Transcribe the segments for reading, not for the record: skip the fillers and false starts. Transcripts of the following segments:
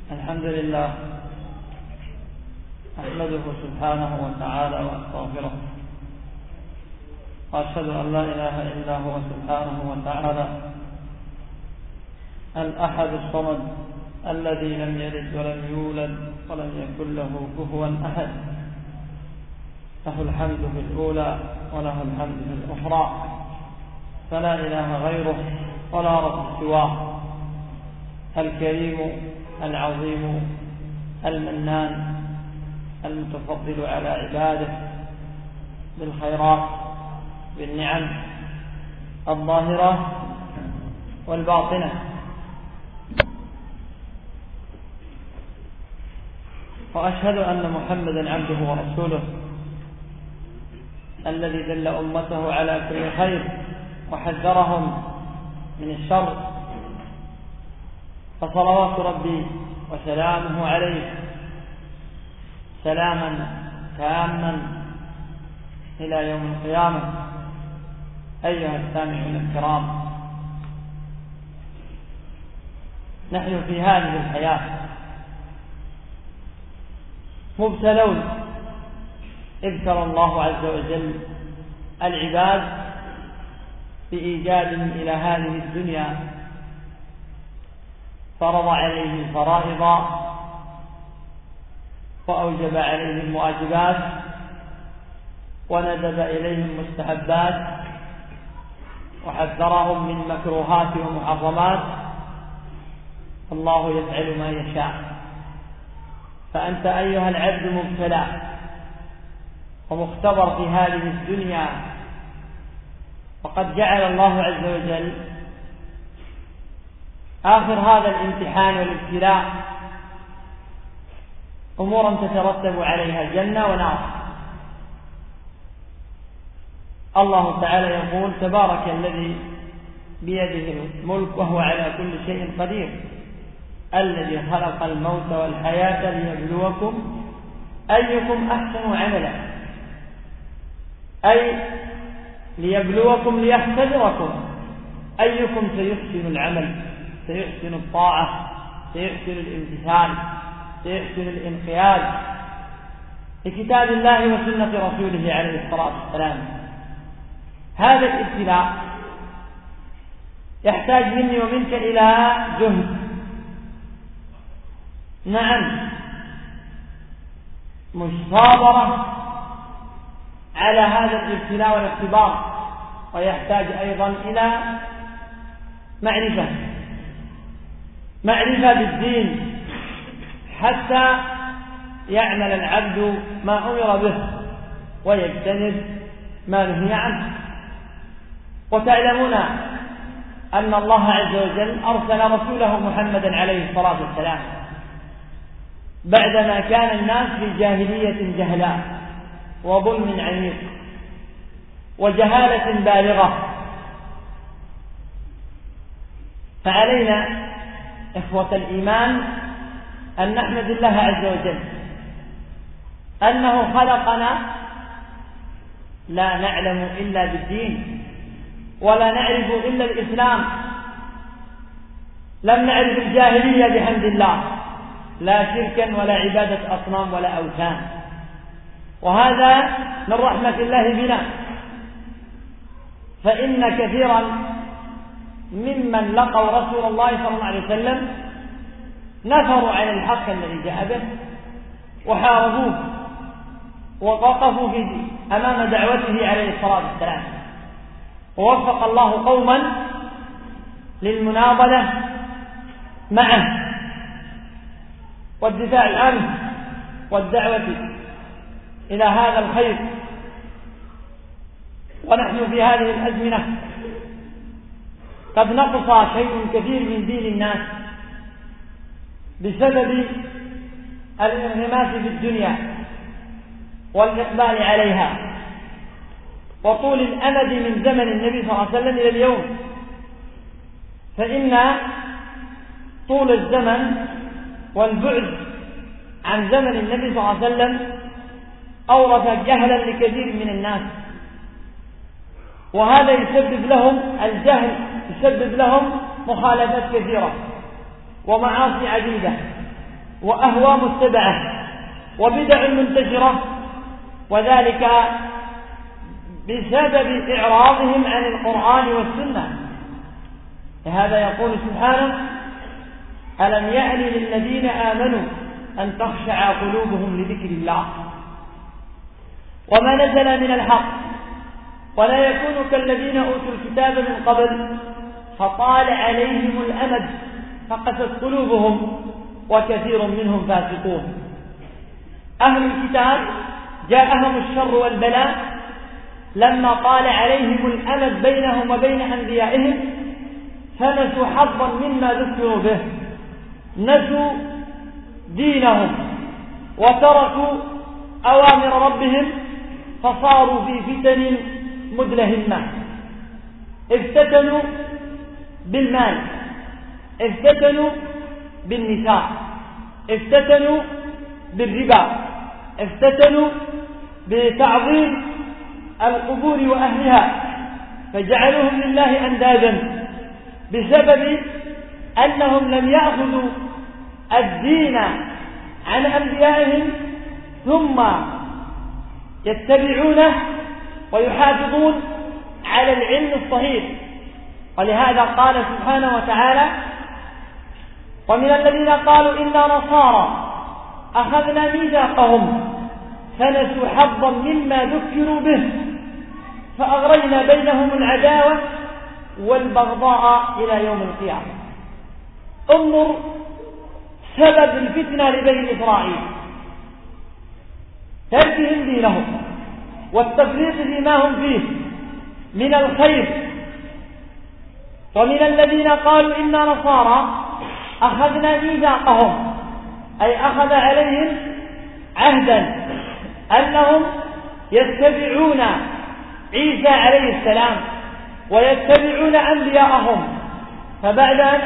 الحمد لله أحمده سبحانه وتعالى وأستغفره، وأشهد أن لا إله إلا هو سبحانه وتعالى الأحد الصمد الذي لم يلد ولم يولد ولم يكن له كفوا أحد، له الحمد في الأولى وله الحمد في الأخرى، فلا إله غيره ولا رب سواه، الكريم العظيم المنان المتفضل على عباده بالخيرات بالنعم الظاهرة والباطنة، وأشهد أن محمدا عبده ورسوله الذي دل أمته على كل خير وحذرهم من الشر، فصلوات ربي وسلامه عليه سلاما تاما إلى يوم القيامة. أيها السامعون الكرام، نحن في هذه الحياة مبتلون، ابتلى الله عز وجل العباد بإيجادهم إلى هذه الدنيا، فرض عليهم فرائض وأوجب عليهم واجبات وندب إليهم مستحبات وحذرهم من مكروهات ومحرمات. الله يفعل ما يشاء، فأنت أيها العبد مبتلى ومختبر في هذه الدنيا، وقد جعل الله عز وجل آخر هذا الامتحان والابتلاء أمورا تترتب عليها جنة ونار. الله تعالى يقول: تبارك الذي بيده الملك وهو على كل شيء قدير، الذي خلق الموت والحياة ليبلوكم أيكم أحسن عملا، أي ليبلوكم ليختبركم أيكم سيحسن العمل، سيحسن الطاعة، سيحسن الامتثال، سيحسن الانقياد لكتاب الله وسنة رسوله عليه الصلاة والسلام. هذا الابتلاء يحتاج مني ومنك إلى جهد، نعم، مصابرة على هذا الابتلاء والاختبار، ويحتاج أيضا إلى معرفة بالدين حتى يعمل العبد ما أمر به ويجتنب ما نهي عنه. وتعلمون أن الله عز وجل أرسل رسوله محمدا عليه الصلاة والسلام بعدما كان الناس في جاهلية جهلاء وظلم عميق وجهالة بالغة. فعلينا إخوة الإيمان أن نحمد الله عز وجل أنه خلقنا لا نعلم إلا بالدين ولا نعرف إلا الإسلام، لم نعرف الجاهلية بحمد الله، لا شركا ولا عبادة أصنام ولا أوثان، وهذا من رحمة الله بنا، فإن كثيرا ممن لقوا رسول الله صلى الله عليه وسلم نفروا عن الحق الذي جاء به وحاربوه ووقفوا أمام دعوته عليه الصلاة والسلام، ووفق الله قوما للمناضلة معه والدفاع عنه والدعوة إلى هذا الخير. ونحن في هذه الأزمنة قد نقص شيء كثير من دين الناس بسبب الانغماس في الدنيا والإقبال عليها وطول الأمد من زمن النبي صلى الله عليه وسلم إلى اليوم. فإن طول الزمن والبعد عن زمن النبي صلى الله عليه وسلم أورث جهلا لكثير من الناس، وهذا يسبب لهم الجهل، يسبب لهم مخالفات كثيرة ومعاصي عديدة، وأهوى متبعة وبدع منتشرة، وذلك بسبب إعراضهم عن القرآن والسنة. لهذا يقول سبحانه: ألم يأن للذين آمنوا أن تخشع قلوبهم لذكر الله وما نزل من الحق ولا يكونوا كالذين أوتوا الكتاب من قبل فطال عليهم الأمد فقست قلوبهم وكثير منهم فاسقون. أهل الكتاب جاءهم الشر والبلاء لما طال عليهم الأمد بينهم وبين أنبيائهم فنسوا حظا مما ذكروا به، نسوا دينهم وتركوا أوامر ربهم فصاروا في فتن مدلهمة. افتتنوا بالمال، افتتنوا بالنساء، افتتنوا بالربا، افتتنوا بتعظيم القبور وأهلها فجعلوهم لله أندادا بسبب أنهم لم يأخذوا الدين عن أنبيائهم ثم يتبعونه ويحافظون على العلم الصحيح. ولهذا قال سبحانه وتعالى: ومن الذين قالوا إنا نصارى أخذنا ميثاقهم فنسوا حظا مما ذكروا به فأغرينا بينهم العداوة والبغضاء إلى يوم القيامة. انظر سبب الفتنة لبني إسرائيل: تركهم دينهم والتفريط فيما هم فيه من الخير. ومن الذين قالوا إنا نصارى أخذنا ميثاقهم أي أخذ عليهم عهدا أنهم يتبعون عيسى عليه السلام ويتبعون أنبياءهم، فبعد أن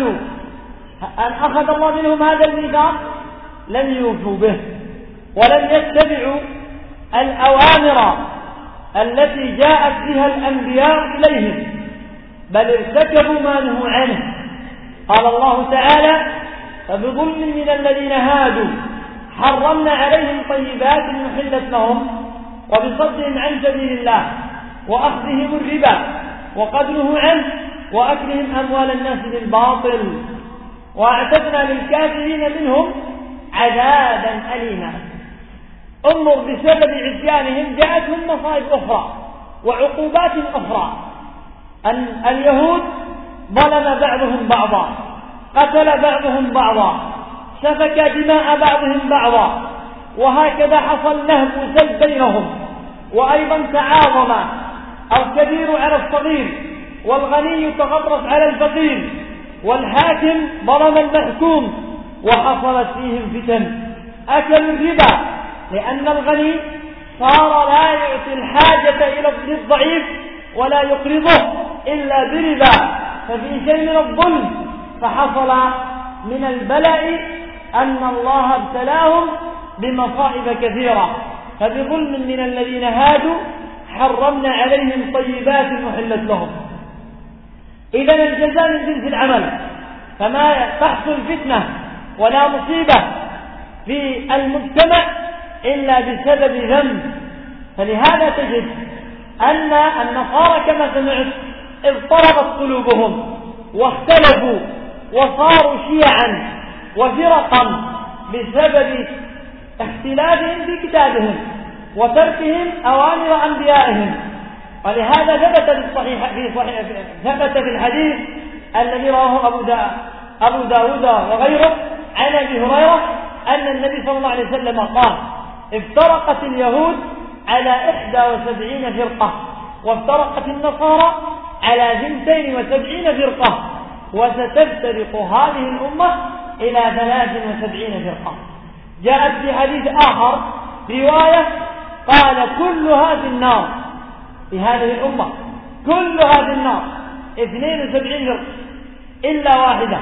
أخذ الله منهم هذا الميثاق لم يوفوا به ولم يتبعوا الأوامر التي جاءت بها الأنبياء إليهم، بل ارتكبوا ما نهوا عنه. قال الله تعالى: فبظلم من الذين هادوا حرمنا عليهم طيبات محلت لهم وبصدهم عن سبيل الله وأخذهم الربا وقد نهوا عنه وأكلهم أموال الناس بالباطل وأعتدنا للكافرين منهم عذابا أليما. انظر بسبب عصيانهم جاءتهم مصائب أخرى وعقوبات أخرى. أن اليهود ظلم بعضهم بعضا، قتل بعضهم بعضا، سفك دماء بعضهم بعضا، وهكذا حصل نهب وسلب بينهم، وأيضا تعاظم الكبير على الصغير والغني يتغطرس على الفقير والحاكم ظلم المحكوم وحصلت فيهم فتن. أكلوا الربا لأن الغني صار لا يعطي الحاجة إلى الضعيف ولا يقرضه إلا بربا، ففي شيء من الظلم، فحصل من البلاء أن الله ابتلاهم بمصائب كثيرة. فبظلم من الذين هادوا حرمنا عليهم طيبات محلت لهم. إذن الجزاء من جنس العمل، فما تحصل فتنة ولا مصيبة في المجتمع إلا بسبب ذنب. فلهذا تجد أن النصارى كما سمعت اضطربت قلوبهم واختلفوا وصاروا شيعا وفرقا بسبب اختلافهم في كتابهم وتركهم أوامر أنبيائهم. ولهذا ثبت في الحديث الذي رواه أبو داود وغيره عن أبي هريرة أن النبي صلى الله عليه وسلم قال: افترقت اليهود على 71 فرقة وافترقت النصارى على 72 فرقة وستفترق هذه الأمة إلى 73 فرقة. جاءت في حديث آخر رواية قال: كلها في النار، في هذه الأمة كلها في النار 72 فرقة إلا واحدة،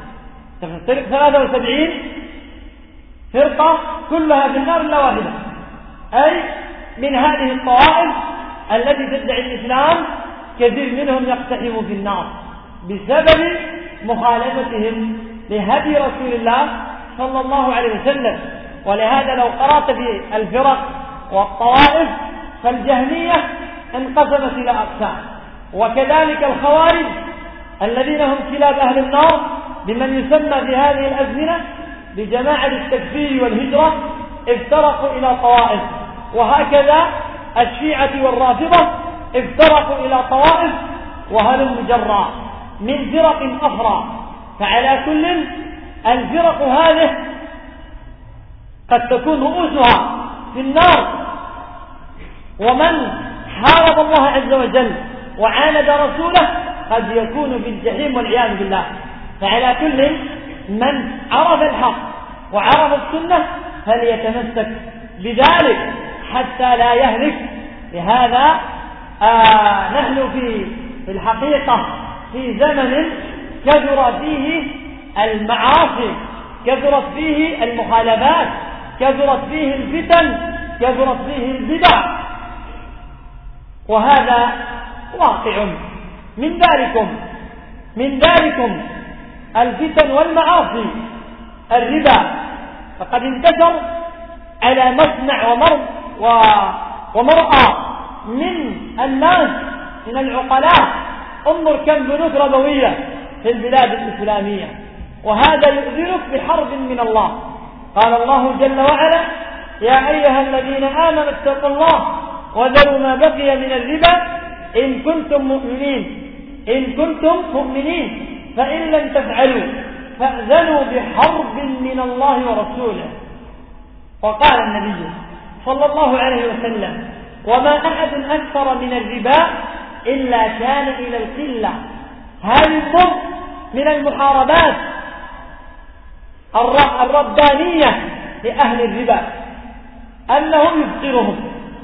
73 فرقة كلها في النار إلا واحدة، أي من هذه الطوائف التي تدعي الإسلام كثير منهم يقتحم في النار بسبب مخالفتهم لهدي رسول الله صلى الله عليه وسلم. ولهذا لو قرأت في الفرق والطوائف فالجهمية انقسمت إلى أقسام، وكذلك الخوارج الذين هم كلاب أهل النار بمن يسمى في هذه الأزمنة بجماعة التكفير والهجرة افترقوا إلى طوائف، وهكذا الشيعة والرافضة افترقوا إلى طوائف وهلم جرا من فرق أخرى. فعلى كل الفرق هذه قد تكون رؤوسها في النار، ومن حارب الله عز وجل وعاند رسوله قد يكون في الجحيم والعياذ بالله. فعلى كل من عرف الحق وعرف السنة فليتمسك بذلك حتى لا يهلك. لهذا نحن في الحقيقة في زمن كثر فيه المعاصي، كثرت فيه المخالفات، كثرت فيه الفتن، كثرت فيه البدع، وهذا واقع. من ذلكم الفتن والمعاصي الربا، فقد انتشر على مسمع ومرأى من الناس من العقلاء. انظر كم بنوك ربوية في البلاد الإسلامية، وهذا يؤذنك بحرب من الله. قال الله جل وعلا: يا أيها الذين آمنوا اتقوا الله وذروا ما بقي من الربا إن كنتم مؤمنين فإن لم تفعلوا فأذنوا بحرب من الله ورسوله. وقال النبي صلى الله عليه وسلم: وما أحد أكثر من الربا إلا كان إلى القلة. هذه من المحاربات الربانية لأهل الربا، أنهم يفقرهم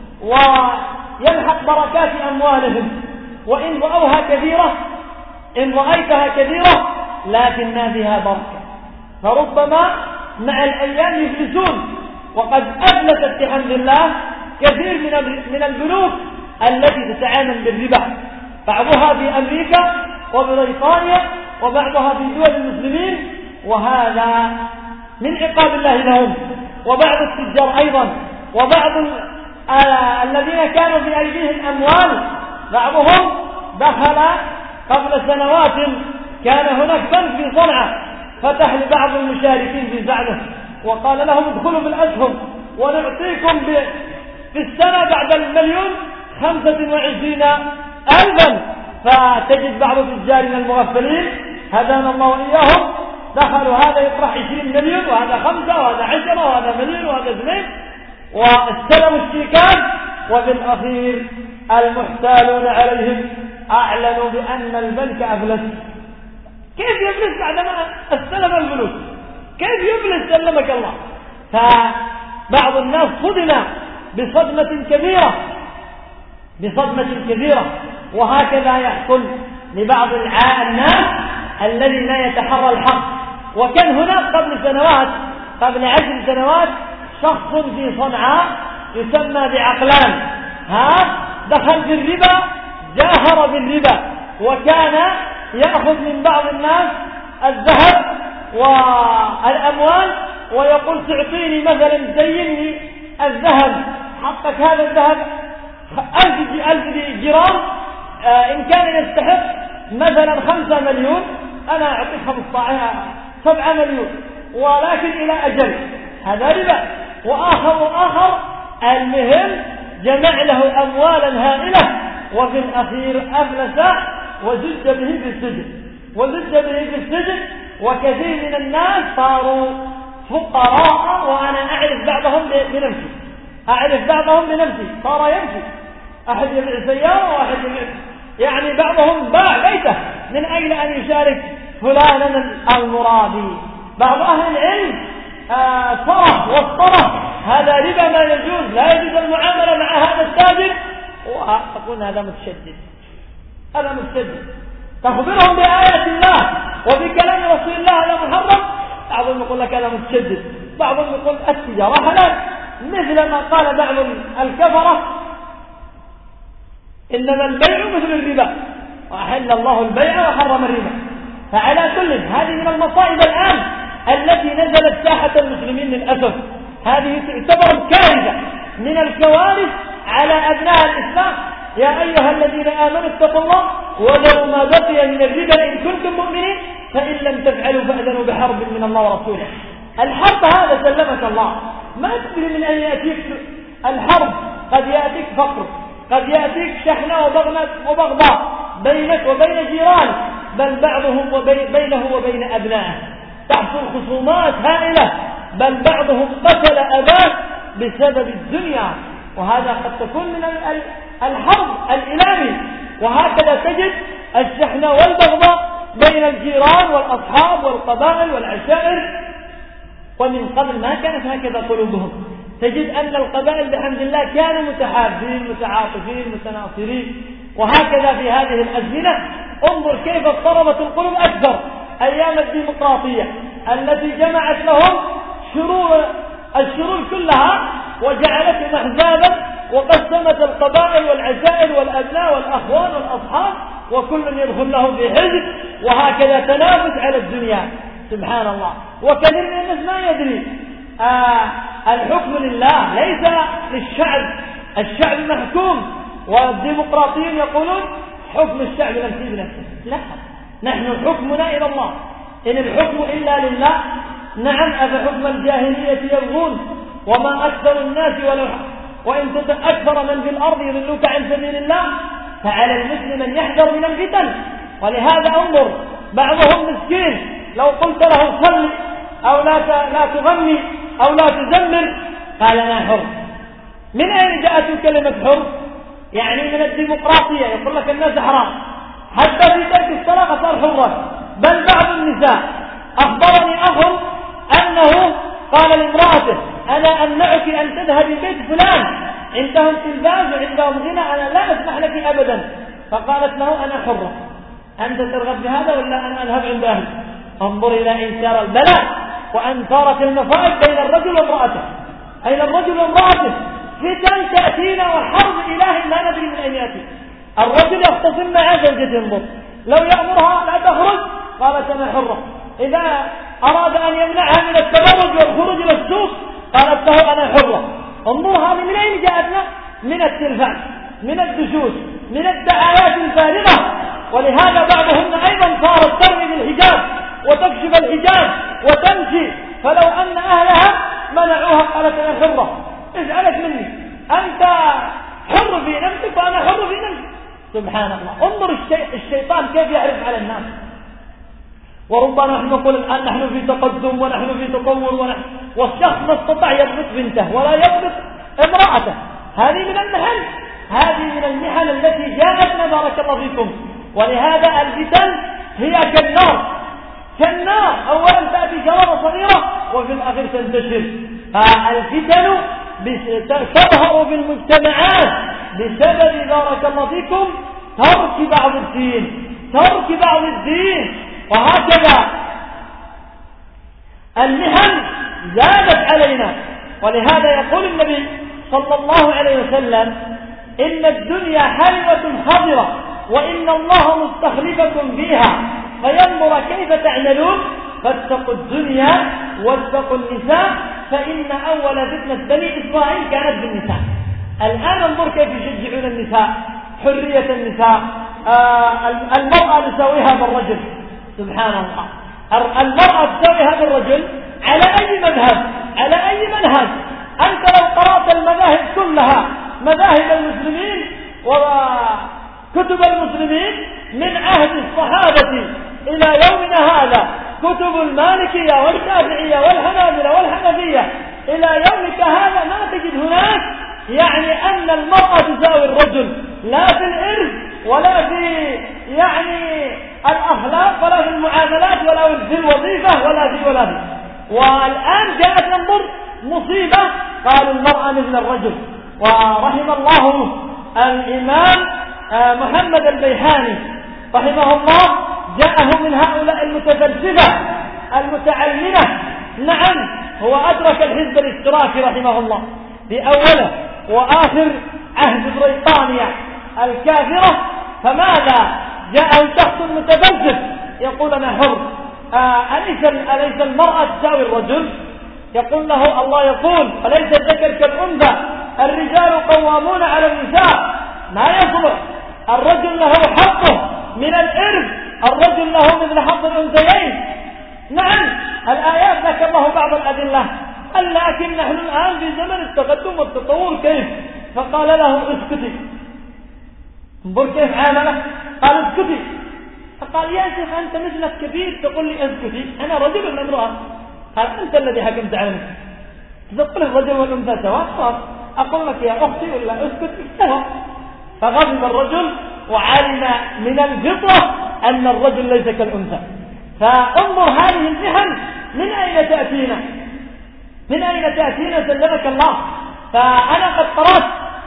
ويلحق بركات أموالهم، وإن رأوها كثيرة، إن رأيتها كثيرة لكن ما فيها بركة، فربما مع الأيام يفلسون. وقد أفلست بحمد الله كثير من البنوك التي تتعامل بالربا، بعضها في أمريكا وبريطانيا وبعضها في دول المسلمين، وهذا من عقاب الله لهم. وبعض التجار أيضا، وبعض الذين كانوا في أيديهم أموال، بعضهم دخل قبل سنوات، كان هناك بنك في صنعاء فتح لبعض المشاركين في زعمه وقال لهم: ادخلوا بالأسهم ونعطيكم في السنة بعد 1,025,000. فتجد بعض تجارنا المغفلين هدانا الله إياهم دخلوا، هذا يطرح 20 مليون وهذا 5 وهذا 10 وهذا مليون وهذا 2، واستلموا الشيكات، وفي الأخير المحتالون عليهم أعلنوا بأن البنك أفلس. كيف يفلس بعدما استلم الفلوس؟ كيف يفلس سلمك الله؟ فبعض الناس صدم بصدمة كبيرة، وهكذا يحصل لبعض الناس الذي لا يتحرى الحق. وكان هناك قبل 10 سنوات شخص في صنعاء يسمى بعقلان، دخل بالربا، جاهر بالربا، وكان يأخذ من بعض الناس الذهب والأموال ويقول: تعطيني مثلا زيني الذهب، حقك هذا الذهب 1000 جرام، إن كان يستحق مثلا 5 مليون أنا أعطيك 7 مليون، ولكن إلى أجل. هذا ربا. وآخر المهم جمع له أموالا هائلة، وفي الأخير أفلس وزج به في السجن. وكثير من الناس صاروا فقراء، وأنا أعرف بعضهم بنفسي صار يمشي، أحد يبيع سيارة وأحد يبيع، بعضهم باع بيته من أجل أن يشارك فلانا المرابي. بعض أهل العلم صرف والصرف، هذا ربا ما يجوز، لا يجوز المعاملة مع هذا التاجر، وأقول هذا متشدد. تخبرهم بآيات الله وبكلام رسول الله هذا محرم، بعضهم يقول لك هذا متشدد، بعضهم يقول التجارة حلال، مثل ما قال بعض الكفرة: إنما البيع مثل الربا وأحل الله البيع وحرم الربا. فعلى كل هذه من المصائب الآن التي نزلت ساحة المسلمين للأسف. هذه تعتبر كارثة من الكوارث على أبناء الإسلام. يا أيها الذين آمنوا اتقوا الله وذروا ما بقي من الربا إن كنتم مؤمنين فإن لم تفعلوا فأذنوا بحرب من الله ورسوله. الحرب هذا سلمك الله، ما تدري من أين يأتيك الحرب. قد يأتيك فقر، قد يأتيك شحنة وبغضاء بينك وبين جيران، بل بعضهم بينه وبين أبنائه تحصل خصومات هائلة، بل بعضهم قتل أباه بسبب الدنيا. وهذا قد تكون من الحرب الإلهي. وهكذا تجد الشحنة والبغضاء بين الجيران والأصحاب والقبائل والعشائر. ومن قبل ما كانت هكذا قلوبهم، تجد أن القبائل بحمد الله كانوا متحابين متعاطفين متناصرين. وهكذا في هذه الأزمنة انظر كيف اضطربت القلوب أكثر أيام الديمقراطية التي جمعت لهم الشرور كلها وجعلتهم أحزابا وقسمت القبائل والعشائر والأبناء والأخوان والأصحاب وكل يدخل له في حزب، وهكذا تنافس على الدنيا. سبحان الله. وكثير من الناس ما يدري الحكم لله ليس للشعب، الشعب محكوم، والديمقراطيين يقولون حكم الشعب نفسه بنفسه. لا، نحن حكمنا إلى الله، إن الحكم إلا لله. نعم، أفحكم الجاهلية يبغون وما أكثر الناس وإن تطع أكثر من في الأرض يضلوك عن سبيل الله. فعلى المسلم أن يحذر من الفتن. ولهذا انظر بعضهم مسكين لو قلت له صل أو لا تغني أو لا تزمر قال أنا حر. من أين جاءت كلمة حر؟ يعني من الديمقراطية، يقول لك الناس حرام، حتى في ترك الصلاة صار حرا. بل بعض النساء أخبرني أخ أنه قال لامرأته أنا أمنعك أن تذهبي بيت فلان، عندهم تلفاز وعندهم غنى، أنا لا أسمح لك أبدا. فقالت له أنا حرة، أنت ترغب بهذا ولا أنا أذهب عند أهلي؟ انظر إلى إنكار البلاء وأن صارت المصائب بين الرجل وامرأته، أين الرجل وامرأته. فتن تأتينا وحرب إله لا ندري من أين يأتي. الرجل يختصم مع زوجته، انظر لو يأمرها لا تخرج قالت أنا حرة، إذا أراد أن يمنعها من التبرج والخروج إلى السوق قالت له أنا حرة. انظر هذه من أين جاءتنا؟ من التلفاز، من الدشوش، من الدعايات الفارغة. ولهذا بعضهن أيضا صارت ترمي بالحجاب وتكشف الحجاب وتمشي، فلو أن أهلها منعوها قالت أنا حرة. اجعلك مني، أنت حر في نفسك وأنا حر في نفسك. سبحان الله. انظر الشيطان كيف يعرف على الناس. وربما نحن نقول الآن نحن في تقدم ونحن في تطور والشخص ما استطاع يضبط بنته ولا يضبط امرأته. هذه من المحن، هذه من المحن التي جاءتنا بارك الله فيكم. ولهذا الفتن هي كالنار، أولا تأتي شرارة صغيرة وفي الأخير تنتشر. فالفتن تظهر في المجتمعات بسبب بارك الله فيكم ترك بعض الدين. وهكذا المحن زادت علينا. ولهذا يقول النبي صلى الله عليه وسلم إن الدنيا حلوة خضرة وإن الله مستخلفكم فيها فينظر كيف تعملون فاتقوا الدنيا واتقوا النساء فإن أول فتنة بني إسرائيل كانت بالنساء. الآن انظر كيف يشجعون النساء، حرية النساء، المرأة تساويها بالرجل. سبحان الله. المرأة تساويها بالرجل على أي مذهب، على أي منهج. أنت لو قرأت المذاهب كلها، مذاهب المسلمين وكتب المسلمين من عهد الصحابة إلى يومنا هذا، كتب المالكية والشافعية والحنابلة والحنفية إلى يومك هذا، ما تجد هناك يعني أن المرأة تساوي الرجل، لا في الإرث ولا في يعني الأخلاق ولا في المعاملات ولا في الوظيفة ولا في. والآن جاءت انظر مصيبة، قالوا المرأة مثل الرجل. ورحم الله الإمام محمد البيحاني رحمه الله، جاءه من هؤلاء المتفلسفة المتعلمة. نعم، هو أدرك الحزب الاشتراكي رحمه الله بأوله وآخر عهد بريطانيا الكافرة. فماذا جاءه شخص متفلسف يقول أنا حر، أليس المرأة تساوي الرجل؟ يقول له الله يقول أليس الذكر كالأنثى الرجال قوامون على النساء. ما يصلح، الرجل له حقه من الإرث، الرجل له مثل حظ الأنثيين. نعم الآيات ذكر الله بعض الأدلة، لكن نحن الآن في زمن التقدم والتطور. كيف؟ فقال له اسكتي. انظر كيف عامله، قال اسكتي. فقال يا شيخ أنت مثلك كبير تقول لي اسكتي، أنا رجل ولا امرأة؟ قال أنت الذي حكمت على نفسك، تقول الرجل والأنثى سواء، أقول لك يا أختي ولا اسكت سواء. فغضب الرجل وعلم من الفطرة أن الرجل ليس كالأنثى. فانظر هذه المحن من أين تأتينا؟ من أين تأتينا سلمك الله؟ فأنا قد قرأت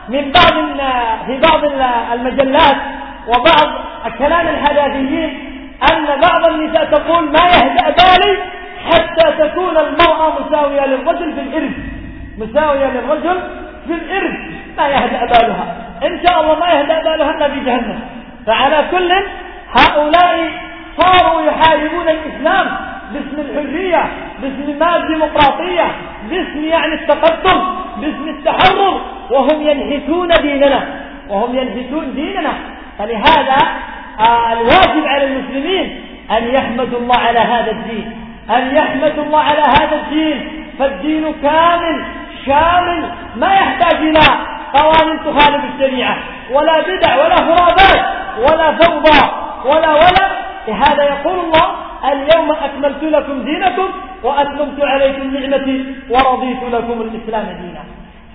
في بعض المجلات وبعض كلام الحداثيين أن بعض النساء تقول ما يهدأ بالي حتى تكون المرأة مساوية للرجل في الإرث، مساوية للرجل في الإرث، ما يهدأ بالها. إن شاء الله ما يهدأ بالها إلا في جهنم. فعلى كل هؤلاء صاروا يحاربون الإسلام باسم الحرية، باسم ما الديمقراطية، باسم يعني التقدم، باسم التحرر، وهم ينحتون ديننا، وهم ينحتون ديننا. فلهذا الواجب على المسلمين أن يحمدوا الله على هذا الدين، أن يحمدوا الله على هذا الدين. فالدين كامل شامل، ما يحتاج إلى قوانين تخالف الشريعة ولا بدع ولا خرافات ولا فوضى ولا. لهذا يقول الله اليوم أكملت لكم دينكم وأتممت عليكم نعمتي ورضيت لكم الإسلام دينا.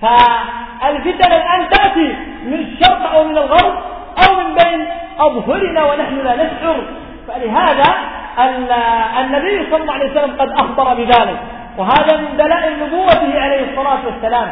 فالفتن الآن تأتي من الشرق أو من الغرب أو من بين أظهرنا ونحن لا نشعر. فلهذا النبي صلى الله عليه وسلم قد أخبر بذلك، وهذا من دلائل نبوته عليه الصلاة والسلام،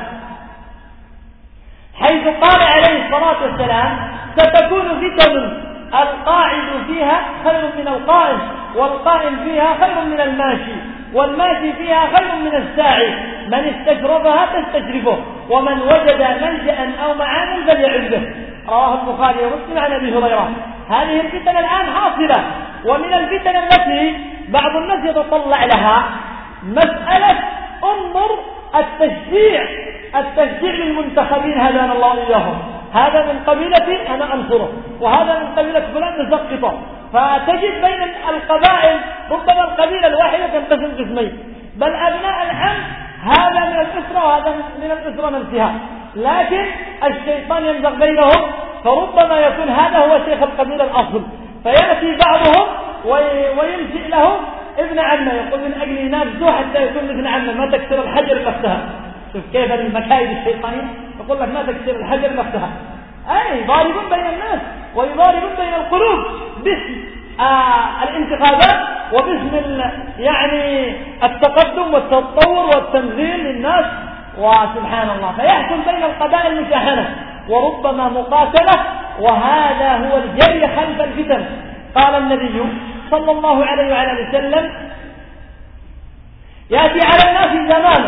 حيث قال عليه الصلاة والسلام ستكون فتن القاعد فيها خير من القائم، والقائم فيها خير من الماشي، والماشي فيها خير من الساعي، من استشرفها تستشرفه، ومن وجد ملجأ أو معانا فليعذ به. رواه البخاري ومسلم عن أبي هريرة. هذه الفتن الآن حاصلة. ومن الفتن التي بعض الناس يتطلع لها مسألة انظر التشجيع للمنتخبين هدانا الله إياهم، هذا من قبيلتي أنا أنصره، وهذا من قبيلة فلان نسقطه. فتجد بين القبائل ربما القبيلة الواحدة تنقسم قسمين، بل أبناء العم هذا من الأسرة وهذا من الأسرة نفسها، لكن الشيطان يمزق بينهم، فربما يكون هذا هو شيخ القبيلة الأصل، فيأتي بعضهم وينشئ له ابن عمه، يقول من أجل ينافسه حتى يكون ابن عمه، ما تكسر الحجر نفسها. شوف كيف المكايد الشيطانية، يقول لك ما تكسر الحجر نفسها. أي يضاربون بين الناس ويضاربون بين القلوب باسم الانتخابات وباسم يعني التقدم والتطور والتنزيل للناس، وسبحان الله فيحصل بين القبائل مشاحنة وربما مقاتلة، وهذا هو الجري خلف الفتن. قال النبي صلى الله عليه وعلى وسلم يأتي على الناس زمان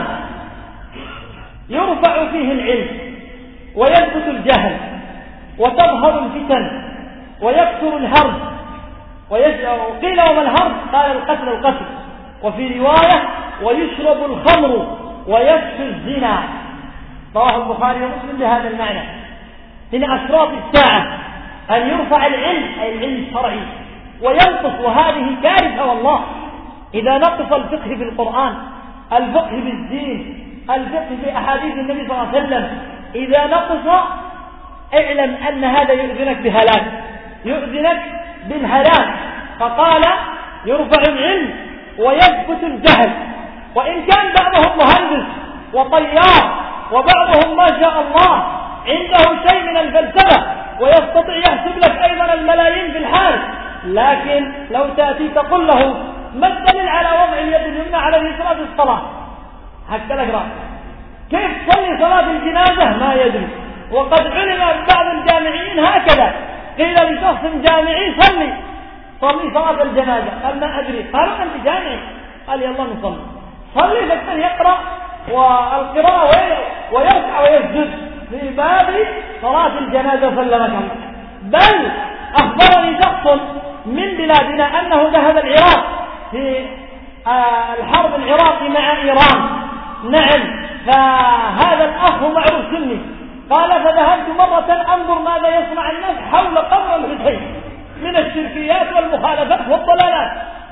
يرفع فيه العلم ويثبت الجهل وتظهر الفتن ويكثر الهرج قيل وما الهرج؟ قال القتل، وفي رواية ويشرب الخمر ويفشو الزنا. رواه البخاري ومسلم بهذا المعنى. من أشراط الساعة أن يرفع العلم أي العلم الشرعي وينقص، وهذه كارثة والله. إذا نقص الفقه في القرآن، الفقه في الدين، الفقه في أحاديث النبي صلى الله عليه وسلم، إذا نقص اعلم أن هذا يؤذنك بهلاك، يؤذنك بالهلاك. فقال يرفع العلم ويثبت الجهل، وإن كان بعضهم مهندس وطيار وبعضهم ما شاء الله عنده شيء من الفلسفة ويستطيع يحسب لك أيضا الملايين في الحال، لكن لو تأتي تقول له ما الدليل على وضع اليد اليمنى على اليسرى في الصلاة؟ حتى لك رأي كيف تصلي صلاة الجنازة ما يدري. وقد علم بعض الجامعيين هكذا، قيل لشخص جامعي صلي صلاة الجنازة، قال ما أدري. قالوا أنت جامعي؟ قال يلا نصلي. صلي فكان يقرأ والقراءة ويركع ويسجد في باب صلاة الجنازة سلمك الله. بل أخبرني شخص من بلادنا أنه ذهب العراق في الحرب العراقي مع إيران. نعم، فهذا الأخ معروف سني، قال فذهبت مرة أنظر ماذا يصنع الناس حول قبر الحسين من الشركيات والمخالفات والضلالات،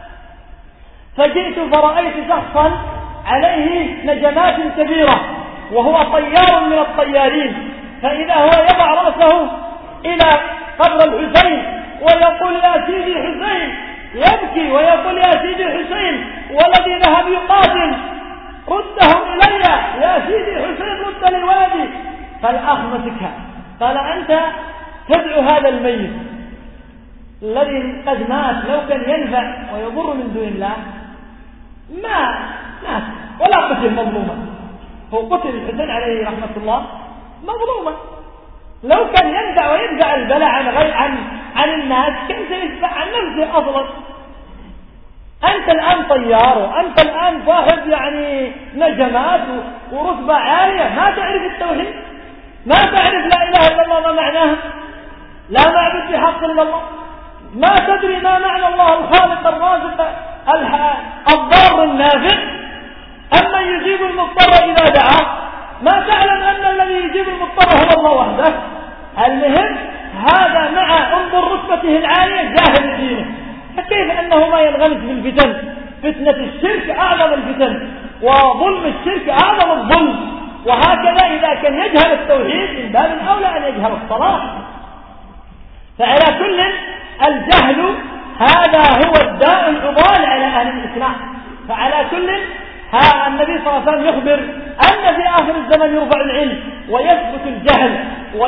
فجئت فرأيت شخصا عليه نجمات كبيرة وهو طيار من الطيارين، فإذا هو يضع رأسه إلى قبر الحسين ويقول يا سيدي حسين، يبكي ويقول يا سيدي حسين والذي ذهب يقاتل ردهم إلي، يا سيدي حسين رد لي ولدي. فالأخ مسكها قال أنت تدعو هذا الميت الذي قد مات، لو كان ينفع ويضر من دون الله ما مات ولا قتل مظلوما. هو قتل الحسين عليه رحمة الله مظلوما، لو كان ينفع ويدفع البلاء عن الناس كان سيدفع عن نفسه أصلا. أنت الآن طيار وأنت الآن صاحب يعني نجمات ورتبة عالية، ما تعرف التوحيد، ما تعرف لا إله إلا الله ما معناها، لا معبد بحق إلا الله، ما تدري ما معنى الله الخالق الرازق الضار النافع، أما يجيب المضطر إذا دعاه، ما تعلم أن الذي يجيب المضطر هو الله وحده. المهم هذا مع انظر رتبته العالية جاهل دينه، فكيف أنه ما ينغمس في الفتن؟ فتنة الشرك أعظم الفتن، وظلم الشرك أعظم الظلم، وهكذا إذا كان يجهل التوحيد من باب أولى أن يجهل الصلاة. فعلى كل الجهل هذا هو الداء العضال على أهل الإسلام. فعلى كل النبي صلى الله عليه وسلم يخبر أن في آخر الزمن يرفع العلم ويثبت الجهل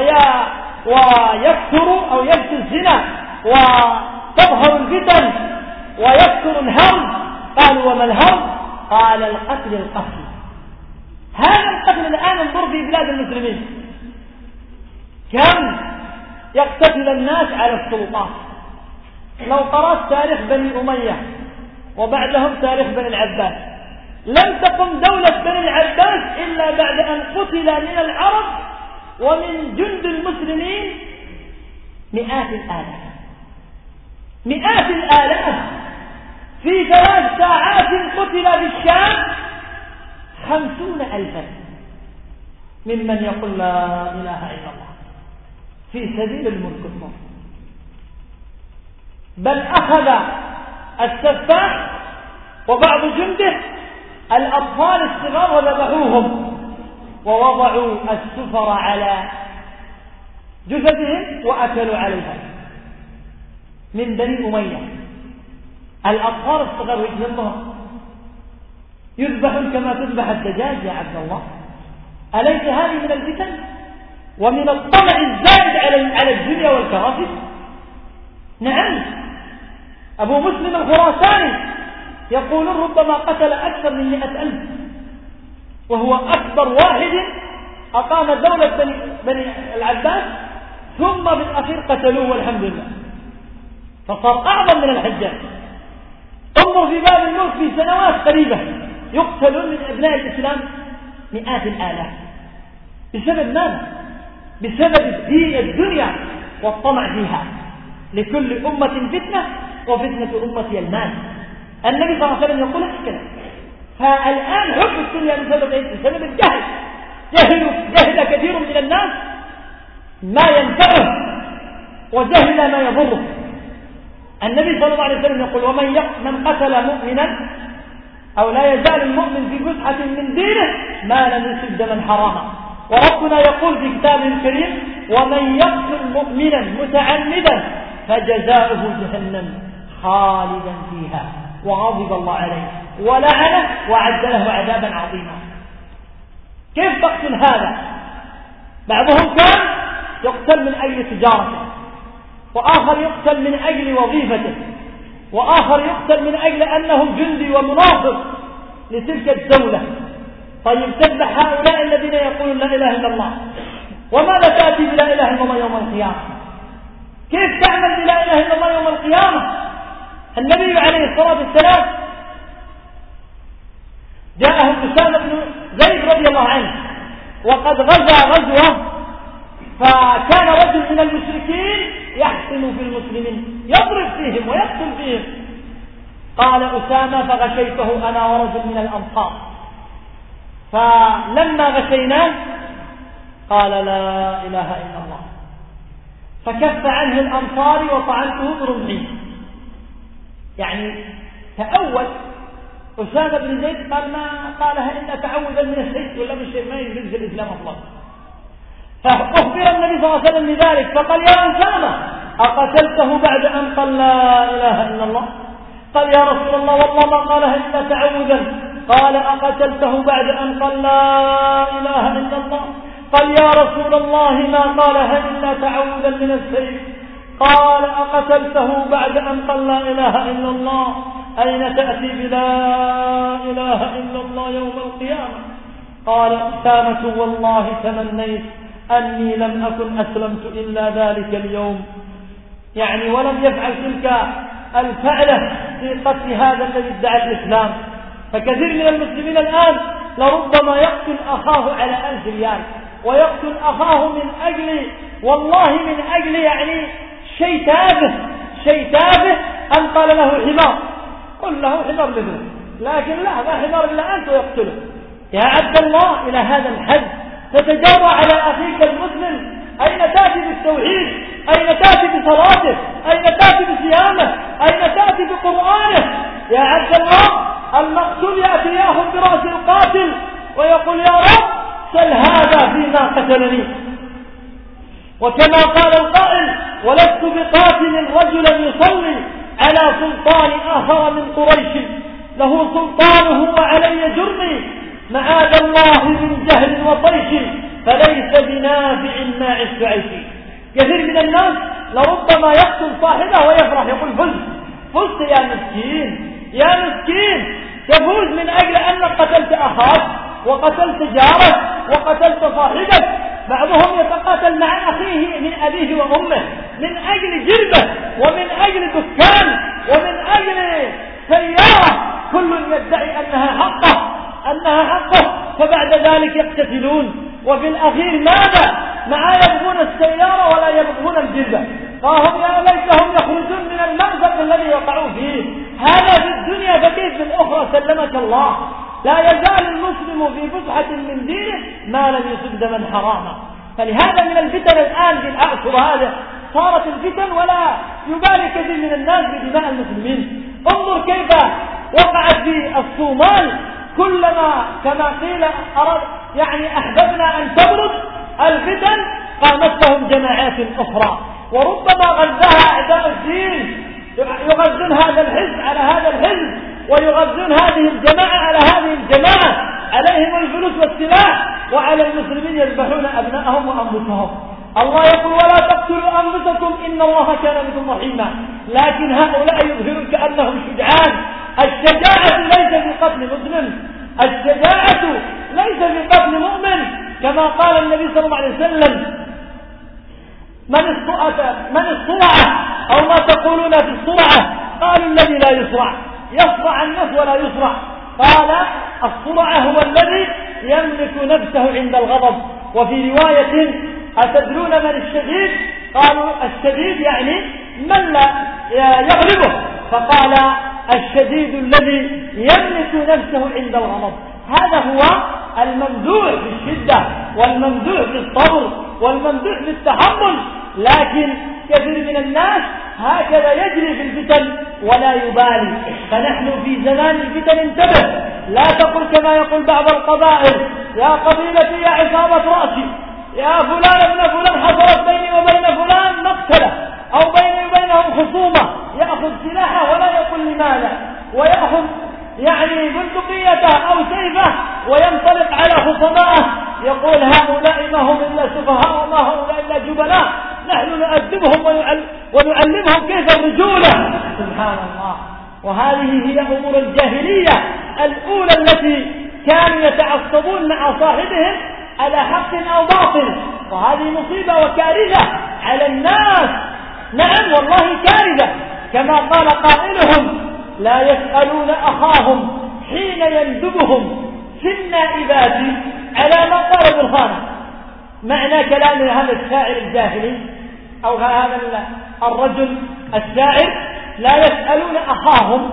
ويكثر أو يكثر الزنا وتظهر الفتن ويكثر الهرم. قالوا وما الهرم؟ قال القتل. هذا القتل الآن انظر في بلاد المسلمين كم يقتتل الناس على السلطات. لو قرأت تاريخ بني أمية وبعدهم تاريخ بني العباس، لم تقم دولة بني العباس إلا بعد أن قتل من العرب ومن جند المسلمين مئات الآلاف في 3 ساعات. قتل بالشام 50,000 ممن يقول لا إله إلا الله في سبيل الملك الحر. بل أخذ السفاح وبعض جنده الأطفال الصغار وذبحوهم ووضعوا السفر على جثثهم وأكلوا عليها من بني أمية. الأطفال الصغار يذبحون كما تذبح الدجاج يا عبد الله. أليس هذه من الفتن ومن الطمع الزائد على الدنيا والكراسي؟ نعم. أبو مسلم الخراساني يقول ربما قتل أكثر من 100,000 وهو أكبر واحد أقام دولة بني العباس، ثم بالأخير قتلوه والحمد لله، فصار أعظم من الحجاج. انظر في باب الملك في سنوات قريبة يقتلون من أبناء الإسلام 100,000. بسبب ماذا؟ بسبب الدنيا والطمع فيها. لكل أمة فتنة وفتنة أمتي المال. النبي صلى الله عليه وسلم يقول هكذا. فالآن حب الدنيا بسبب الجهل. جهل كثير من الناس ما ينفعه وجهل ما يضره. النبي صلى الله عليه وسلم يقول ومن قتل مؤمنا أو لا يزال المؤمن في فسحة من دينه ما لم يصب دما حراما. وربنا يقول في كتابه الكريم ومن يقتل مؤمنا متعمدا فجزاؤه جهنم خالدا فيها وغضب الله عليه ولعنه وأعد له عذابا عظيما. كيف تقتل هذا؟ بعضهم كان يقتل من أجل تجارته، وآخر يقتل من أجل وظيفته، وآخر يقتل من أجل أنه جندي ومناصر لتلك الدولة. طيب تذبح هؤلاء الذين يقولون لا إله إلا الله، وماذا تأتي بلا إله إلا الله يوم القيامة؟ كيف تعمل بلا إله إلا الله يوم القيامة؟ النبي عليه الصلاة والسلام جاءه أسامة بن زيد رضي الله عنه وقد غزا غزوة، فكان رجل من المشركين يحسن في المسلمين يضرب فيهم ويقتل فيهم، قال أسامة فغشيته أنا ورجل من الأنصار، فلما غشيناه قال لا إله إلا الله، فكف عنه الأنصاري وطعنته برمحه. يعني تأول أسامة بن زيد قال ما قالها إلا تعوذا من الشيء ولا من الشيء، ما يجوز الإسلام أصلا. فأخبر النبي صلى الله عليه وسلم بذلك فقال يا أسامة أقتلته بعد أن قال لا إله إلا الله؟ قال يا رسول الله والله ما قالها إلا تعوذا. قال أقتلته بعد أن قال لا إله إلا الله؟ قال يا رسول الله ما قالها إلا تعوذا من السيف. قال أقتلته بعد أن قال لا إله إلا الله؟ أين تأتي بلا إله إلا الله يوم القيامة؟ قال أسامة والله تمنيت أني لم أكن أسلمت إلا ذلك اليوم، يعني ولم يفعل تلك الفعلة في قتل هذا الذي ادعى الإسلام. فكثير من المسلمين الآن لربما يقتل أخاه على 1000 ريال، ويقتل أخاه من أجل والله من أجل يعني شيء تافه أن قال له حمار، قل له حمار لذنه، لكن لا حمار إلا أنت ويقتله. يا عبد الله إلى هذا الحد تتجرأ على أخيك المسلم؟ أين تأتي بالتوحيد؟ أين تأتي بصلاته؟ أين تأتي بصيامه؟ أين تأتي بقرآنه؟ يا عبد الله المقتول يأتي يأخذ برأس القاتل ويقول يا رب سل هذا فيما قتلني. وكما قال القائل ولست بقاتل رجلا يصلي على سلطان آخر من قريش له سلطانه وعلي جرمي معاذ الله من جهل وطيش فليس بنافع ما عشت عيشي. كثير من الناس لربما يقتل صاحبه ويفرح يقول فزت يا مسكين يا مسكين، تفوز من أجل أنك قتلت أخاك وقتلت جارك وقتلت صاحبك. بعضهم يتقاتل مع أخيه من أبيه وأمه من أجل جربه ومن أجل دكان ومن أجل سيارة، كل يدعي أنها حقه، فبعد ذلك يقتتلون. وفي الأخير ماذا؟ مع يبغون السيارة ولا يبغون الجربة، فهم يا ليتهم يخرجون من المأزق الذي يقعون فيه. هذا في الدنيا، فكيف في الأخرى؟ سلمك الله. لا يزال المسلم في فسحة من دينه ما لم يصب دما حراما. فلهذا من الفتن الآن في العصر هذا صارت الفتن ولا يبالي كثير من الناس بدماء المسلمين. انظر كيف وقعت في الصومال، كلما كما قيل يعني أحببنا أن تبرد الفتن قامت لهم جماعات أخرى، وربما غزاها أعداء الدين، يغزون هذا الحزب على هذا الحزب، ويغزون هذه الجماعة على هذه الجماعة، عليهم الفلوس والسلاح، وعلى المسلمين يذبحون أبنائهم وأنفسهم. الله يقول ولا تقتلوا أنفسكم إن الله كان بكم رحيما. لكن هؤلاء يظهرون كأنهم شجعان. الشجاعة ليس في قتل مسلم، الشجاعة ليس في قتل مؤمن، كما قال النبي صلى الله عليه وسلم من الصرعة أو ما تقولون في الصرعة؟ قالوا الذي لا يصرع، يصرع الناس ولا يصرع. قال الصرعة هو الذي يملك نفسه عند الغضب. وفي رواية أتدرون من الشديد؟ قالوا الشديد يعني من لا يغلبه، فقال الشديد الذي يملك نفسه عند الغضب. هذا هو الممدوح بالشدة والممدوح بالصبر والممدوح بالتحمل. لكن كثير من الناس هكذا يجري في الفتن ولا يبالي. فنحن في زمان الفتن انتبه، لا تقل كما يقول بعض القبائل يا قبيلتي يا عصابة رأسي، يا فلان ابن فلان حصلت بيني وبين فلان مقتلة أو بيني وبينهم خصومة، يأخذ سلاحه ولا يقول لماذا، ويأخذ يعني بندقيته أو سيفه وينطلق على خصمائه يقول هؤلاء ما هم إلا سفهاء وما هم إلا جبلاء، نحن نؤدبهم ونعلمهم كيف الرجولة. سبحان الله. وهذه هي أمور الجاهلية الأولى التي كانوا يتعصبون مع صاحبهم على حق أو باطل، وهذه مصيبة وكارثة على الناس. نعم والله كارثة، كما قال قائلهم لا يسألون أخاهم حين يندبهم في النائبات على ما قال برهانه. معنى كلام هذا الشاعر الجاهلي أو هذا الرجل الشاعر لا يسألون أخاهم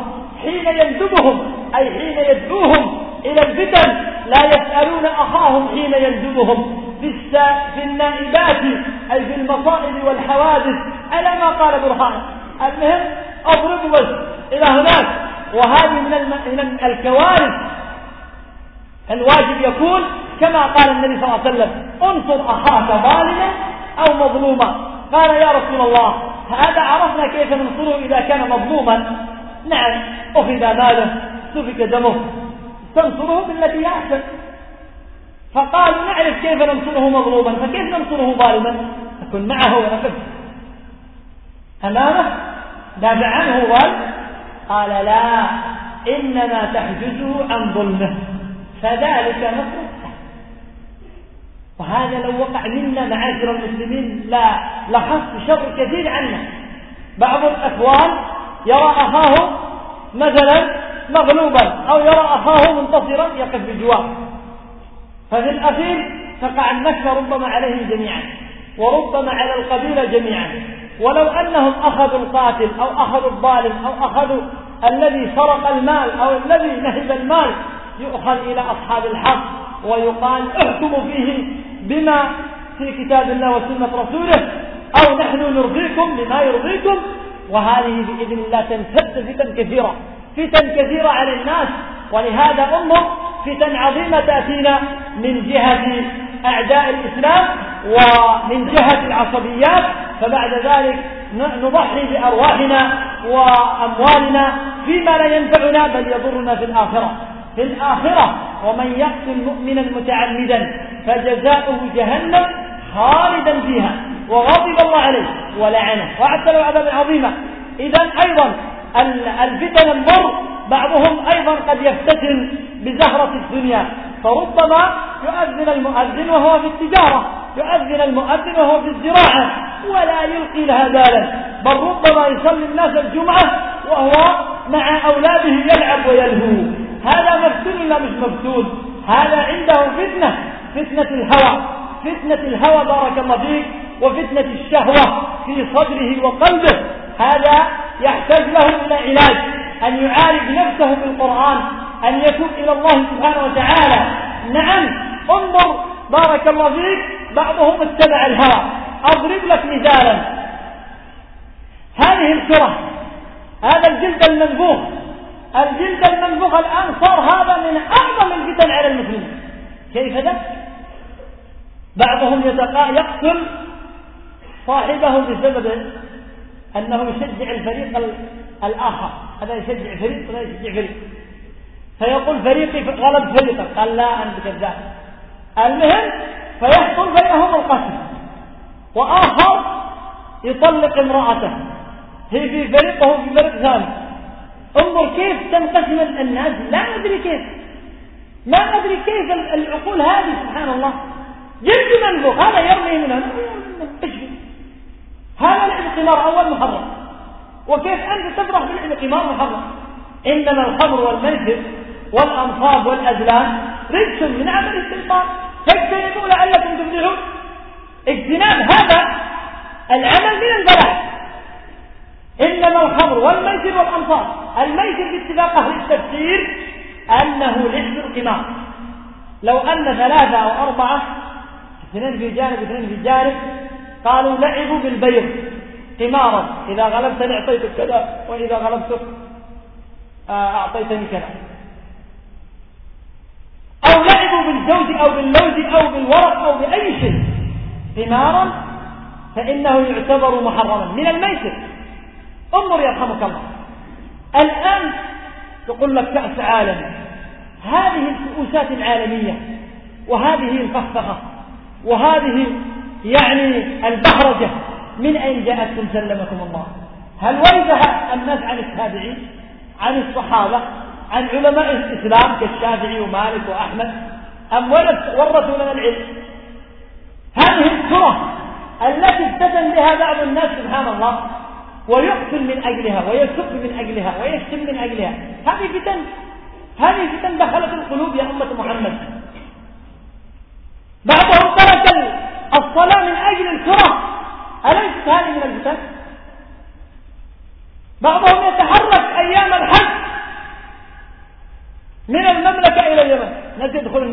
حين يندبهم أي حين يدعوهم إلى الفتن لا يسألون أخاهم حين يندبهم في النائبات أي في المصائب والحوادث على ما قال برهان. المهم أضرب بس إلى هناك. وهذه من الكوارث. الواجب يكون كما قال النبي صلى الله عليه وسلم انصر أخاك ظالما أو مظلوما. قال يا رسول الله هذا عرفنا كيف ننصره إذا كان مظلوما. نعم أخذ ماله سفك دمه تنصره بالتي أحسن. فقالوا نعرف كيف ننصره مظلوما فكيف ننصره ظالما؟ نكون معه ونقف أمامه دافع عنه ظالم. قال لا إنما تحجزه عن ظلمه فذلك نصره. وهذا لو وقع منا معاشر المسلمين لا لخص شر كثير عنا. بعض الأخوان يرى أخاه مثلا مغلوبا أو يرى أخاه منتصرا يقف بجواره، ففي الأخير تقع النكبة ربما عليهم جميعا وربما على القبيلة جميعا. ولو أنهم أخذوا القاتل أو أخذوا الظالم أو أخذوا الذي سرق المال أو الذي نهب المال يؤخذ إلى أصحاب الحق ويقال احكموا فيه بما في كتاب الله وسنة رسوله أو نحن نرضيكم بما يرضيكم. وهذه بإذن الله تنسد فتن كثيرة على الناس. ولهذا انظر فتن عظيمة تأتينا من جهة أعداء الإسلام ومن جهة العصبيات، فبعد ذلك نضحي بأرواحنا وأموالنا فيما لا ينفعنا بل يضرنا في الآخرة. ومن يقتل مؤمنا متعمدا فجزاؤه جهنم خالدا فيها وغضب الله عليه ولعنه وأعد له عذابا عظيما. إذن أيضا الفتن الضر بعضهم أيضا قد يفتتن بزهرة الدنيا، فربما يؤذن المؤذن وهو في التجارة، يؤذن المؤذن وهو في الزراعة ولا يلقي لها بالا، بل ربما يصلي الناس الجمعة وهو مع أولاده يلعب ويلهو. هذا مفتون لا مش مفتون؟ هذا عنده فتنة الهوى بارك الله فيك، وفتنة الشهوة في صدره وقلبه. هذا يحتاج له إلى علاج، أن يعالج نفسه بالقرآن، أن يتوب إلى الله سبحانه وتعالى. نعم انظر بارك الله فيك بعضهم اتبع الهوى. أضرب لك مثالا، هذه الكرة، هذا الجلد المنفوخ الآن صار هذا من أعظم الفتن على المسلمين. كيف ذا؟ بعضهم يقتل صاحبه بسبب أنه يشجع الفريق الآخر، هذا يشجع فريق ولا يشجع فريق، فيقول فريقي غلب فريقك، قال لا أنت كذاب. المهم فيحصل بينهم القتل، وآخر يطلق امرأته، هي في فريق وهو في فريق ثاني. انظر كيف تنقسم الناس، لا ندري كيف، ما ندري كيف العقول هذه سبحان الله. جلد منفوخ هذا يرمي من هنا هذا الانقمار أول محرم، وكيف أنت تفرح بالانقمار محرم؟ إنما الخمر والميسر والأنصاب والأزلام رجس من عمل الشيطان فاجتنبوه لعلكم تفلحون. اجتناب هذا العمل من البلاء. إنما الخمر والميسر والأنصاب، الميسر باتفاق أهل التفسير أنه لعب القمار. لو أن 3 أو 4 اثنين في جانب اثنين في جانب قالوا لعبوا بالبيض قمارا، إذا غلبتني أعطيتك كذا وإذا غلبتك أعطيتني كذا، أو لعبوا بالزوج أو باللوز أو بالورق أو بأي شيء قمارا، فإنه يعتبر محرما من الميسر. انظر يرحمك الله، الآن يقول لك كأس عالمي، هذه الكؤوسات العالمية وهذه الفخفخة وهذه يعني البهرجة من أين جاءتكم سلمكم الله؟ هل ورثها الناس عن التابعين، عن الصحابة، عن علماء الإسلام كالشافعي ومالك وأحمد، أم ورثوا لنا العلم؟ هذه الكرة التي افتتن بها بعض الناس سبحان الله، ويقتل من أجلها ويسب من أجلها ويشتم من أجلها، هذه فتن دخلت القلوب يا أمة محمد. بعضهم ترك الصلاة من أجل الكرة، أليست هذه من الفتن؟ بعضهم يتحرك أيام الحج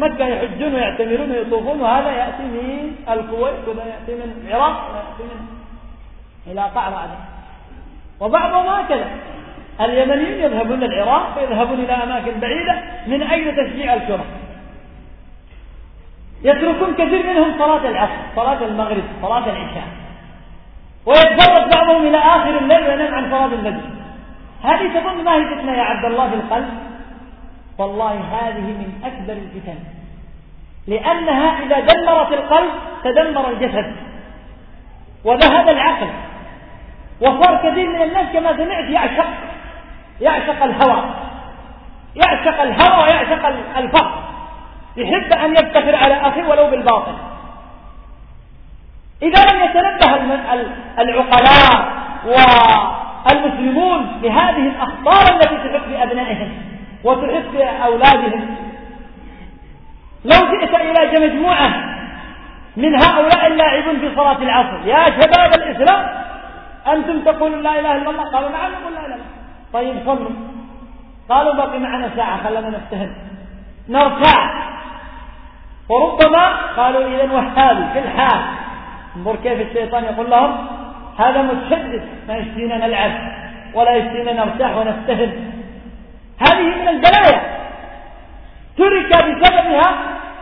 مكة يحجون ويعتمرون ويطوفون، وهذا يأتي من الكويت وهذا يأتي من العراق ويأتي من إلى قعر هذا. وبعضهم هكذا، اليمنيين يذهبون للعراق ويذهبون إلى أماكن بعيدة من أجل تشجيع الكرة. يتركون كثير منهم صلاة العصر، صلاة المغرب، صلاة العشاء، ويتفرج بعضهم إلى آخر الليل وينام عن صلاة الفجر. هذه تظن ما هي فتنة يا عبد الله في القلب؟ والله هذه من أكبر الفتن، لأنها إذا دمرت القلب تدمر الجسد وذهب العقل. وصار كثير من الناس كما سمعت يعشق الهوى، يعشق الهوى ويعشق الفقر، يحب أن يفتخر على أخيه ولو بالباطل. إذا لم يتنبه العقلاء والمسلمون بهذه الأخطار التي تحق بأبنائهم وتحق بأولادهم، لو جئت إلى مجموعة من هؤلاء اللاعبون في صلاة العصر: يا شباب الإسلام أنتم تقولون لا إله إلا الله؟ قالوا نعم نقول لا إله إلا الله. طيب صلوا. قالوا بقي معنا ساعة خلنا نفتهن نرتاح. وربما قالوا إذن وهابي في الحال. انظر كيف الشيطان يقول لهم هذا متشدد، ما يشتينا نلعب ولا يشتينا نرتاح ونفتهن. هذه من البلايا ترك بسببها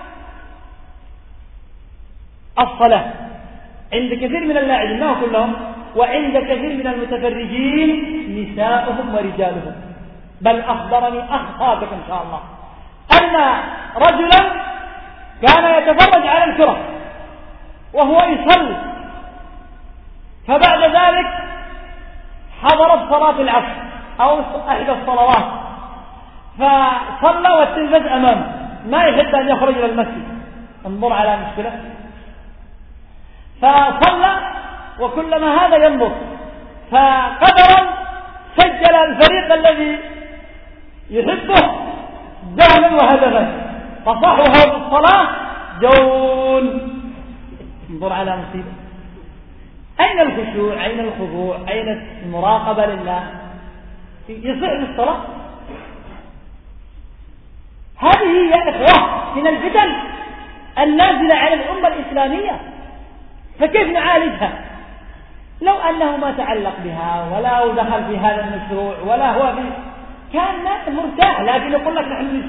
الصلاة عند كثير من اللاعبين، ما كلهم، وعند كثير من المتفرجين نساؤهم ورجالهم. بل أخبرني أخ صادق إن شاء الله أن رجلا كان يتفرج على الكرة وهو يصلي، فبعد ذلك حضرت صلاة العصر أو أحدى الصلوات، فصلى والتلفاز أمامه، ما يحب أن يخرج إلى المسجد. انظر على مشكلة. فصلى وكلما هذا ينظر، فقدرا سجل الفريق الذي يحبه جهلا وهدفا، فصحوا هذه الصلاة جول. انظر على مصيبة. أين الخشوع؟ أين الخضوع؟ أين المراقبة لله؟ يصح للصلاة. هذه يا إخوة من الفتن النازلة على الأمة الإسلامية، فكيف نعالجها؟ لو أنه ما تعلق بها ولا دخل في هذا المشروع ولا هو كان مرتاح، لكن يقول لك نحن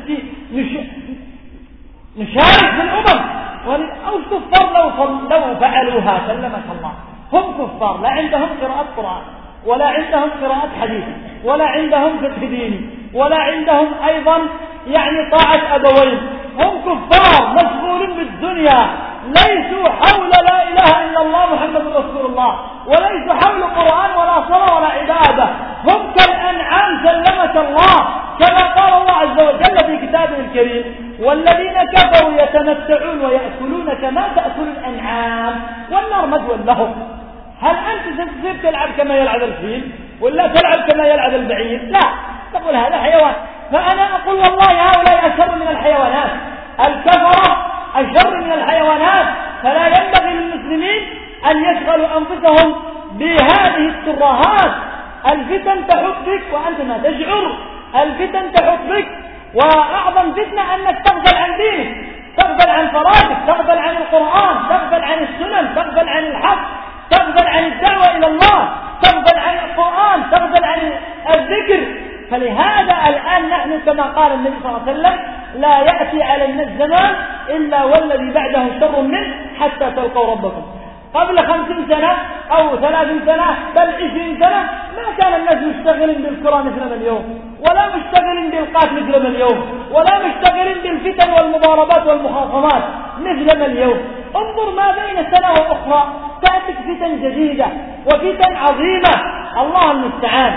نشارك في الأمم. أو الكفار لو فعلوها سلمك الله، هم كفار لا عندهم قراءة قرآن ولا عندهم قراءة حديث ولا عندهم فقه ديني ولا عندهم أيضا طاعة أبوين، هم كفار مشغولين بالدنيا، ليسوا حول لا إله إلا الله محمد رسول الله، وليسوا حول قرآن ولا صلاة ولا عبادة، هم كالأنعام سلمك الله، كما قال الله عز وجل في كتابه الكريم: والذين كفروا يتمتعون ويأكلون كما تأكل الأنعام والنار مثوى لهم. هل أنت تصير تلعب كما يلعب الفيل ولا تلعب كما يلعب البعير؟ لا، تقول هذا حيوان. فأنا أقول والله هؤلاء أشر من الحيوانات، الكفرة أشر من الحيوانات. فلا ينبغي للمسلمين أن يشغلوا أنفسهم بهذه الترهات. الفتن تحط بك وأنت ما تشعر، الفتن تحط بك، وأعظم فتنة أنك تغفل عن دينك، تغفل عن فرائضك، تغفل عن القرآن، تغفل عن السنن، تغفل عن الحق، تغفل عن الدعوة إلى الله، تغفل عن القرآن، تغفل عن الذكر. فلهذا الآن نحن كما قال النبي صلى الله عليه وسلم: لا يأتي على الناس زمان إلا والذي بعده شر منه حتى تلقوا ربكم. قبل 50 سنة أو 30 سنة بل 20 سنة ما كان الناس مشتغلين بالكرة مثلنا اليوم، ولا مشتغلين بالقات مثلنا اليوم، ولا مشتغلين بالفتن والمضاربات والمخاصمات مثلنا اليوم. انظر ما بين سنة وأخرى تأتيك فتن جديدة وفتن عظيمة، الله المستعان.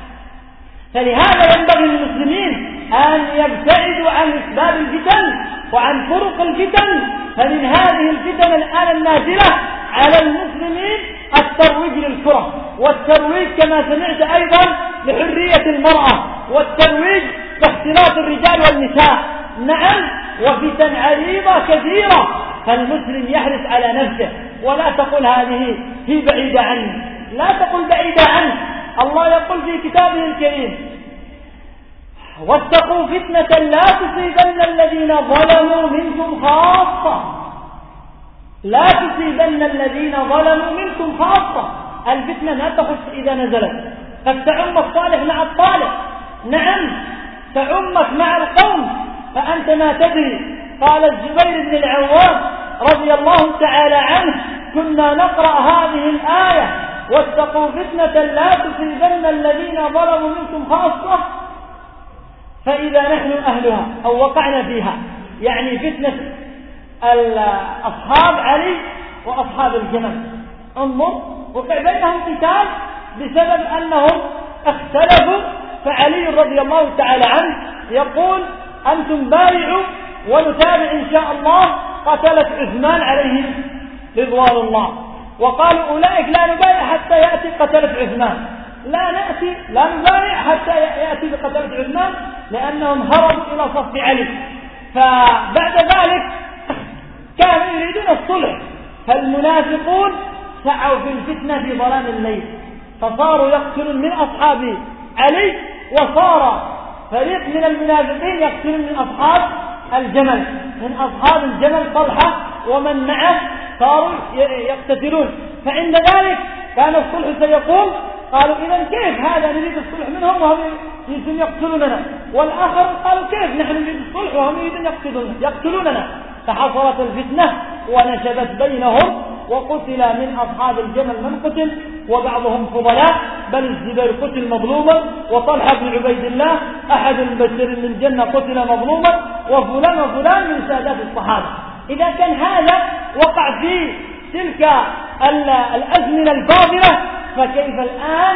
فلهذا ينبغي للمسلمين أن يبتعدوا عن أسباب الفتن وعن طرق الفتن. فمن هذه الفتن الآن النازلة على المسلمين الترويج للكرة، والترويج كما سمعت أيضا لحرية المرأة، والترويج باختلاط الرجال والنساء. نعم، وفتن عريضة كثيرة. فالمسلم يحرص على نفسه، ولا تقول هذه هي بعيدة عني، لا تقل بعيدة عنه. الله يقول في كتابه الكريم: واتقوا فتنة لا تصيبن الذين ظلموا منكم خاصة، لا تصيبن الذين ظلموا منكم خاصة. الفتنة لا تخص إذا نزلت، قد تعم الصالح مع الطالح، نعم تعمك مع القوم فأنت ما تدري. قال الزبير بن العوام رضي الله تعالى عنه: كنا نقرأ هذه الآية واتقوا فتنة لا تصيبن الذين ظلموا منكم خاصة، فإذا نحن أهلها أو وقعنا فيها، يعني فتنة أصحاب علي وأصحاب الجمل. انظر، وقع بينهم قتال بسبب أنهم اختلفوا، فعلي رضي الله تعالى عنه يقول: أنتم بايعوا ونتابع إن شاء الله قتلت عثمان عليه رضوان الله، وقالوا أولئك لا نبايع حتى يأتي قتلت عثمان، لا نبايع حتى يأتي بقتلت عثمان، لأنهم هربوا إلى صف علي. فبعد ذلك كانوا يريدون الصلح، فالمنافقون سعوا في الفتنة في ظلام الليل، فصاروا يقتلون من أصحاب علي، وصار فريق من المنافقين يقتلون من أصحاب الجمل، من أصحاب الجمل طلحة ومن معه صاروا يقتتلون. فعند ذلك كان الصلح سيقوم، قالوا: إذا كيف هذا نريد الصلح منهم وهم يريدون يقتلوننا؟ والآخر قالوا: كيف نحن نريد الصلح وهم يريدون يقتلوننا؟ فحصلت الفتنة ونشبت بينهم، وقتل من أصحاب الجمل من قتل، وبعضهم فضلاء، بل الزبير قتل مظلوما، وطلحة بن عبيد الله أحد المبشرين من الجنة قتل مظلوما، وفلان وفلان من سادات الصحابة. إذا كان هذا وقع في تلك الأزمنة الفاضلة، فكيف الآن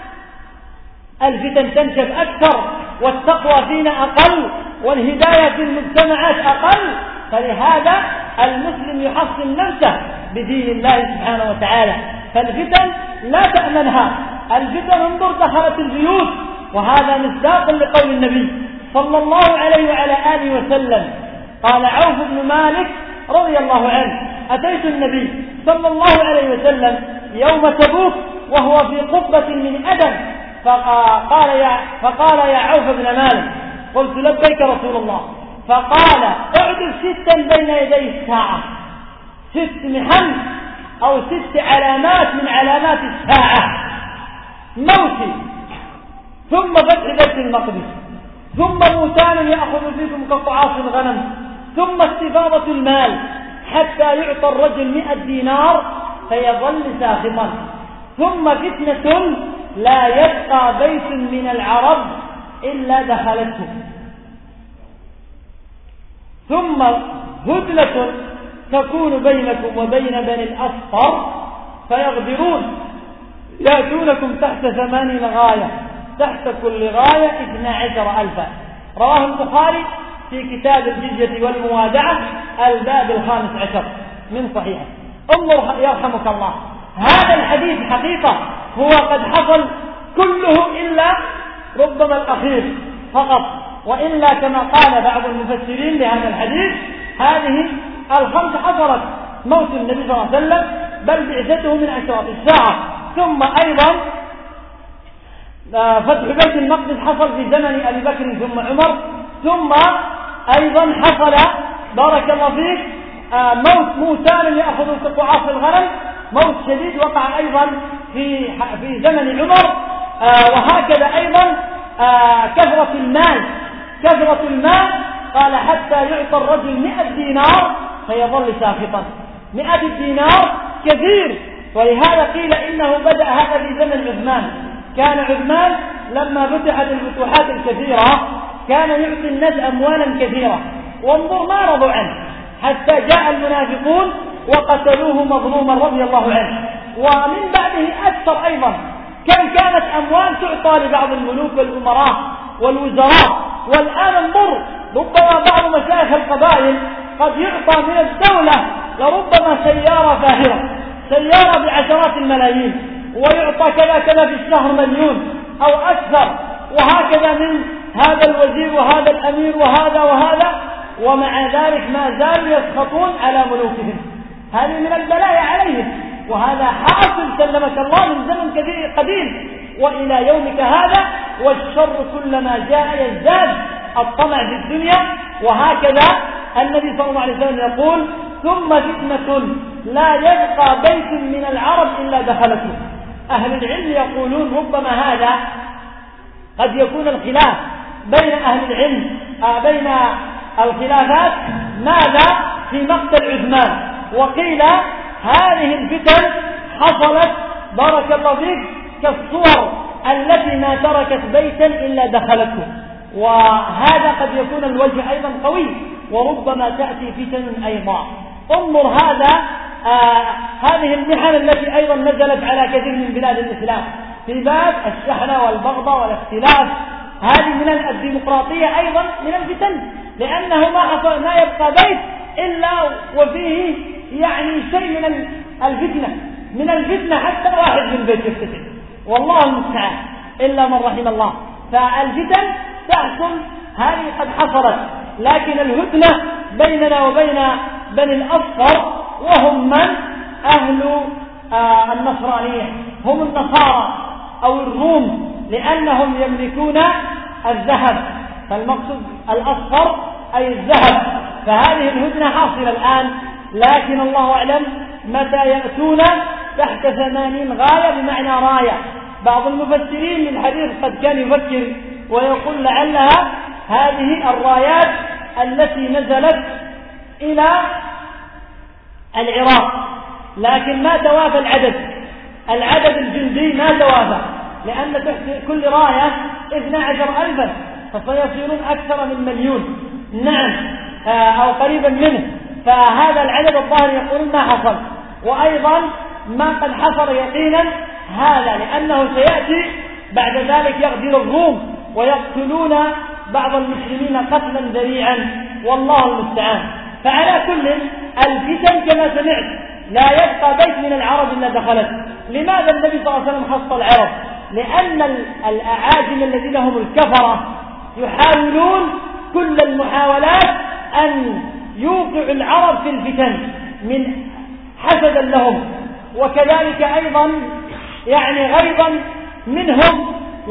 الفتن تنشب أكثر، والتقوى فينا أقل، والهداية في المجتمعات أقل. فلهذا المسلم يحصن نفسه بدين الله سبحانه وتعالى، فالفتن لا تأمنها. الفتن انظر دخلت البيوت، وهذا مصداق لقول النبي صلى الله عليه وعلى آله وسلم. قال عوف بن مالك رضي الله عنه: أتيت النبي صلى الله عليه وسلم يوم تبوك وهو في قبة من أدم، فقال يا عوف بن مالك، قلت: لبيك رسول الله. فقال: اعدل 6 بين يدي الساعة، 6 محن أو 6 علامات من علامات الساعة: موت، ثم فتح بيت المقدس، ثم موتان يأخذ فيكم كقعاص الغنم، ثم استفاضة المال حتى يعطى الرجل 100 دينار فيظل ساخطا، ثم فتنة لا يبقى بيت من العرب إلا دخلته، ثم هدنة تكون بينكم وبين بني الأصفر فيغدرون يأتونكم تحت 80 غاية، تحت كل غاية 12,000. رواه البخاري في كتاب الجزية والموادعة الباب 15 من صحيحه. انظر يرحمك الله، هذا الحديث حقيقة هو قد حصل كله إلا ربما الأخير فقط، وإلا كما قال بعض المفسرين لهذا الحديث هذه 5 حصلت: موت النبي صلى الله عليه وسلم، بل بعثته من أشراط الساعة، ثم أيضا فتح بيت المقدس حصل في زمن أبي بكر ثم عمر، ثم أيضا حصل بارك الله فيك موت موتان يأخذوا كقعاص الغنم، موت شديد وقع أيضا في زمن عمر، وهكذا أيضا كثرة المال قال حتى يعطى الرجل 100 دينار فيظل ساخطا. 100 دينار كثير، ولهذا قيل إنه بدأ هذا في زمن عثمان. كان عثمان لما فتحت الفتوحات الكثيرة كان يعطي الناس أموالا كثيرة، وانظر ما رضوا عنه حتى جاء المنافقون وقتلوه مظلوما رضي الله عنه. ومن بعده أكثر أيضا، كانت أموال تعطى لبعض الملوك والأمراء والوزراء، والآن انظر ربما بعض مشايخ القبائل قد يعطى من الدولة لربما سيارة فاخرة، سيارة ب10 الملايين، ويعطى كذا في الشهر 1,000,000 أو أكثر، وهكذا من هذا الوزير وهذا الأمير وهذا، ومع ذلك ما زالوا يسخطون على ملوكهم. هذه من البلاء عليهم، وهذا حاصل سلمك الله من زمن قديم. وإلى يومك هذا، والشر كلما جاء يزداد الطمع في الدنيا. وهكذا النبي صلى الله عليه وسلم يقول: ثم فتنة لا يبقى بيت من العرب إلا دخلته. أهل العلم يقولون ربما هذا قد يكون الخلاف بين أهل العلم بين الخلافات ماذا في مقتل عثمان. وقيل هذه الفتن حصلت بارك الله فيك كالصور التي ما تركت بيتا إلا دخلته، وهذا قد يكون الوجه أيضا قوي، وربما تأتي فتن أيضا. انظر هذه المحن التي أيضا نزلت على كثير من بلاد الإسلام في باب الشحنة والبغضة والاختلاف، هذه من الديمقراطية أيضا من الفتن، لأنه ما يبقى بيت إلا وفيه يعني شيء من الفتنة حتى واحد من بيت يفتتن، والله المستعان إلا من رحم الله. فالفتن تحصل، هذه قد حصلت، لكن الهدنة بيننا وبين بني الأصفر، وهم من أهل النصرانية، هم النصارى أو الروم، لأنهم يملكون الذهب، فالمقصود الأصفر أي الذهب. فهذه الهدنة حاصلة الآن، لكن الله أعلم متى يأتون تحت 80 غاية بمعنى راية. بعض المفسرين للحديث قد كان يفكر ويقول لعلها هذه الرايات التي نزلت إلى العراق، لكن ما توافى العدد الجندي ما توافى، لأن تحت كل راية 12,000، فسيصيرون أكثر من 1,000,000 نعم أو قريبا منه. فهذا العدد الظاهر يقولون ما حصل، وأيضا ما قد حصل يقينا هذا، لأنه سيأتي بعد ذلك يغدر الروم ويقتلون بعض المسلمين قتلا ذريعا، والله المستعان. فعلى كل الفتن كما سمعت لا يبقى بيت من العرب إلا دخلت. لماذا النبي صلى الله عليه وسلم خص العرب؟ لأن الأعاجم الذين هم الكفرة يحاولون كل المحاولات أن يوقعوا العرب في الفتن من حسدا لهم، وكذلك أيضا يعني غيظا منهم،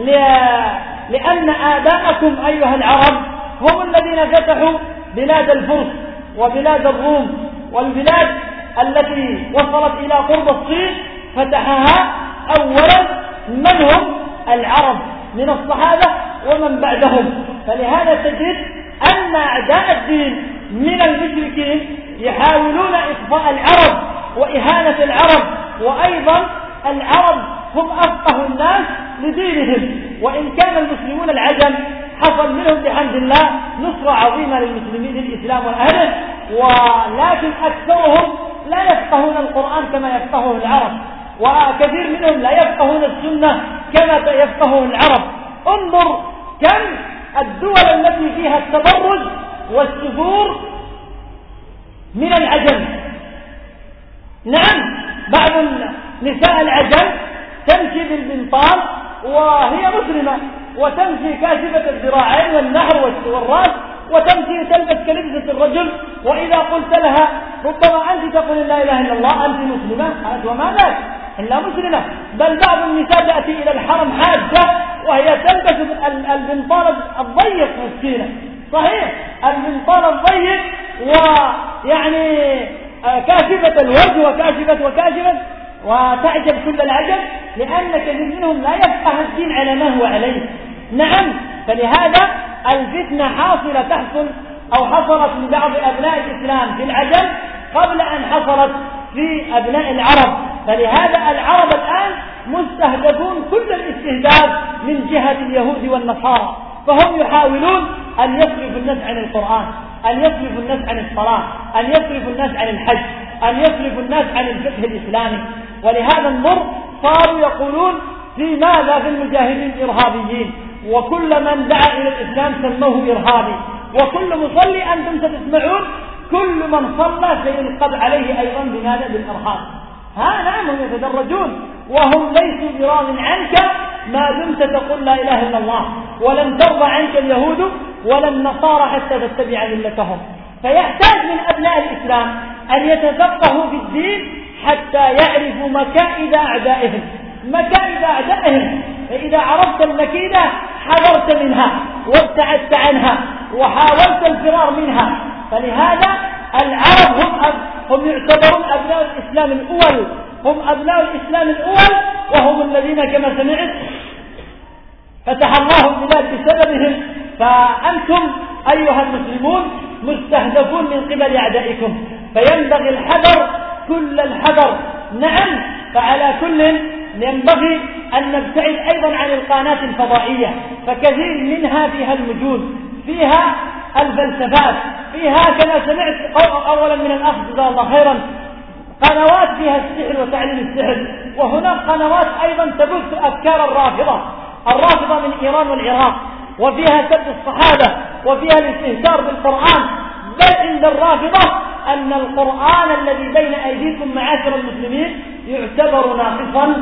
لأن آباءكم أيها العرب هم الذين فتحوا بلاد الفرس وبلاد الروم، والبلاد التي وصلت إلى قرب الصين فتحها أولا من هم؟ العرب من الصحابة ومن بعدهم. فلهذا تجد أن أعداء الدين من المشركين يحاولون إخفاء العرب وإهانة العرب، وأيضا العرب هم أفقه الناس لدينهم، وإن كان المسلمون العجم حصل منهم بحمد الله نصرة عظيمة للمسلمين للإسلام وأهله، ولكن أكثرهم لا يفقهون القرآن كما يفقهه العرب، وكثير منهم لا يفقهون السنة كما يفقهه العرب. انظر كم الدول التي فيها التبرج والسفور من العجم. نعم بعض نساء العجم تمشي بالبنطال وهي مسلمة، وتمشي كاشفة الذراعين والنحر والراس، وتمشي تلبس كلبسة الرجل، وإذا قلت لها ربما أنت تقول لا إله إلا الله أنت مسلمة، قالت وما ذاك إلا مسلمة. بل بعض النساء تأتي إلى الحرم حاجة وهي تلبس البنطال الضيق مسكينة، صحيح البنطال الضيق ويعني كاشفة الوجه وكاشفة وتعجب كل العجب، لأن كثير منهم لا يفقه الدين على ما هو عليه. نعم فلهذا الفتنة حاصلة تحصل أو حصلت لبعض أبناء الإسلام في العجم قبل أن حصلت في أبناء العرب. فلهذا العرب الآن مستهدفون كل الاستهداف من جهة اليهود والنصارى، فهم يحاولون أن يصرفوا الناس عن القرآن، أن يصرفوا الناس عن الصلاة، أن يصرفوا الناس عن الحج، أن يصرفوا الناس عن الفقه الإسلامي. ولهذا انظر صاروا يقولون في ماذا في المجاهدين إرهابيين، وكل من دعا إلى الإسلام سموه إرهابي، وكل مصلي أنتم ستسمعون كل من صلى سينقض عليه أيضا بماذا؟ بالإرهاب. نعم هم يتدرجون وهم ليسوا براض عنك ما دمت تقول لا إله إلا الله، ولن ترضى عنك اليهود ولا النصارى حتى تتبع ملتهم. فيحتاج من أبناء الإسلام أن يتفقهوا في الدين حتى يعرفوا مكائد أعدائهم. فإذا عرفت المكيدة حذرت منها وابتعدت عنها وحاولت الفرار منها. فلهذا العرب هم يعتبرون أبناء الإسلام الأول، هم أبناء الإسلام الأول، وهم الذين كما سمعت فتح الله البلاد بسببهم. فأنتم أيها المسلمون مستهدفون من قبل أعدائكم، فينبغي الحذر كل الحذر. نعم، فعلى كل ينبغي أن نبتعد أيضا عن القنوات الفضائية، فكثير منها فيها المجون، فيها الفلسفات، فيها كما سمعت أولا من الأخ جزاه الله خيرا قنوات فيها السحر وتعليم السحر، وهناك قنوات أيضا تبث أفكار الرافضة من إيران والعراق، وفيها سب الصحابة وفيها الاستهتار بالقرآن. بل عند الرافضة أن القرآن الذي بين أيديكم معاشر المسلمين يعتبر ناقصا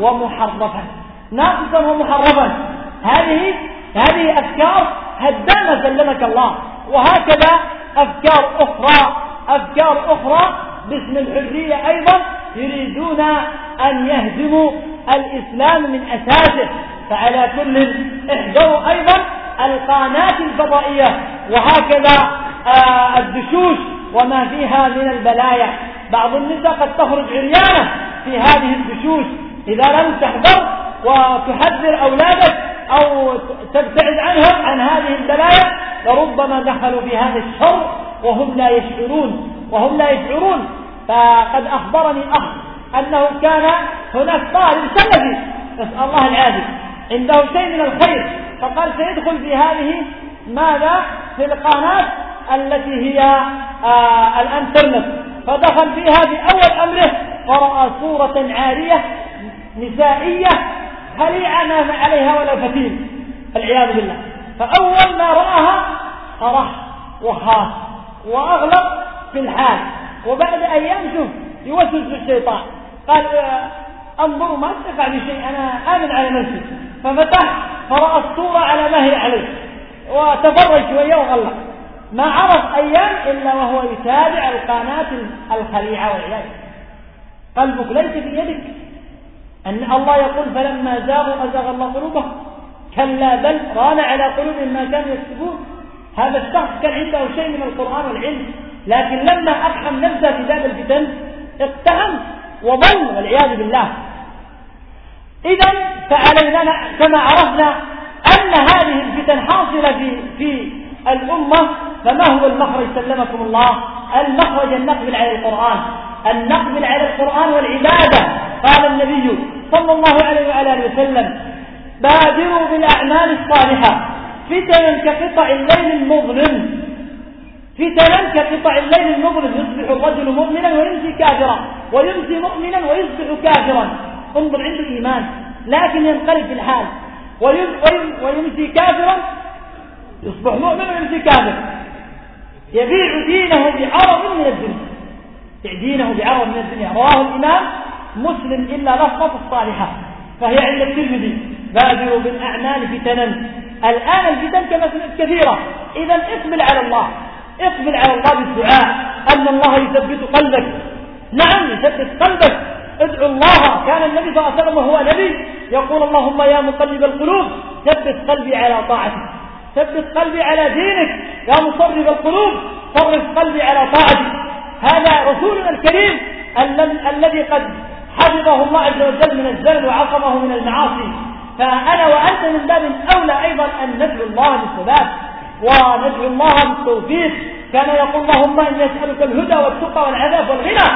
ومحرفا. هذه أفكار هدامة سلمك الله. وهكذا أفكار أخرى باسم الحرية أيضا يريدون أن يهدموا الإسلام من أساسه. فعلى كل احذروا أيضا القنوات الفضائية، وهكذا الدشوش وما فيها من البلايا. بعض النساء قد تخرج عريانة في هذه الدشوش، إذا لم تحذر وتحذر أولادك أو تبتعد عنهم عن هذه البلايا لربما دخلوا في هذا الشر وهم لا يشعرون. فقد أخبرني أخ أنه كان هناك طالب سلفي نسأل الله العافية عنده شيء من الخير، فقال سيدخل في هذه في القناة التي هي الانترنت، فدخل فيها في أول أمره فرأى صورة عارية نسائية خليعة ما عليها ولا فتيل والعياذ بالله. فأول ما رآها صرخ وخاف وأغلق في الحال، وبعد أيام شوف يوسوس الشيطان قال انظروا ما استفع بشيء، أنا آمن على نفسي. ففتح فرأى الصورة على ما هي عليه وتفرج شوية وغلق. ما عرف أيام إلا وهو يتابع القناة الخليعة والعياذ. قلبك ليس في يدك، أن الله يقول فلما زاغوا أزاغ الله قلوبهم كلا بل ران على قلوبهم ما كانوا يكسبون. هذا الشخص كان عنده شيء من القرآن والعلم، لكن لما أقحم نفسه في باب الفتن اقتحم وضل والعياذ بالله. إذن فعلينا كما عرفنا أن هذه الفتن حاصلة في الأمة، فما هو المخرج سلمكم الله؟ المخرج النقبل على القرآن والعبادة. قال النبي صلى الله عليه وآله وسلم بادروا بالأعمال الصالحة فتنا كقطع الليل المظلم، يصبح الرجل مؤمنا ويمسي كافرا، ويمسي مؤمنا ويصبح كافرا. انظر، عنده إيمان لكن ينقلب في الحال، ويمسي كافرا يصبح مؤمن ويمسي كافر، يبيع دينه بعرض من الدنيا. رواه الإمام مسلم إلا لفظة الصالحة، فهي عند الترمذي بادروا بالأعمال فتنا. الآن الفتن كما سمعت كثيرة، إذا اقبل على الله بالدعاء أن الله يثبت قلبك. نعم، يثبت قلبك، ادعو الله. كان النبي صلى الله عليه وسلم وهو نبي يقول اللهم يا مقلب القلوب ثبت قلبي على طاعتك، ثبت قلبي على دينك، يا مصرف القلوب صرف قلبي على طاعتك. هذا رسولنا الكريم الذي قد حفظه الله عز وجل من الزلل وعصمه من المعاصي. فأنا وأنت من باب أولى أيضا أن ندعو الله بالثبات وندعو الله بالتوفيق. كان يقول اللهم إني أسألك الهدى والتقى والعفاف والغنى.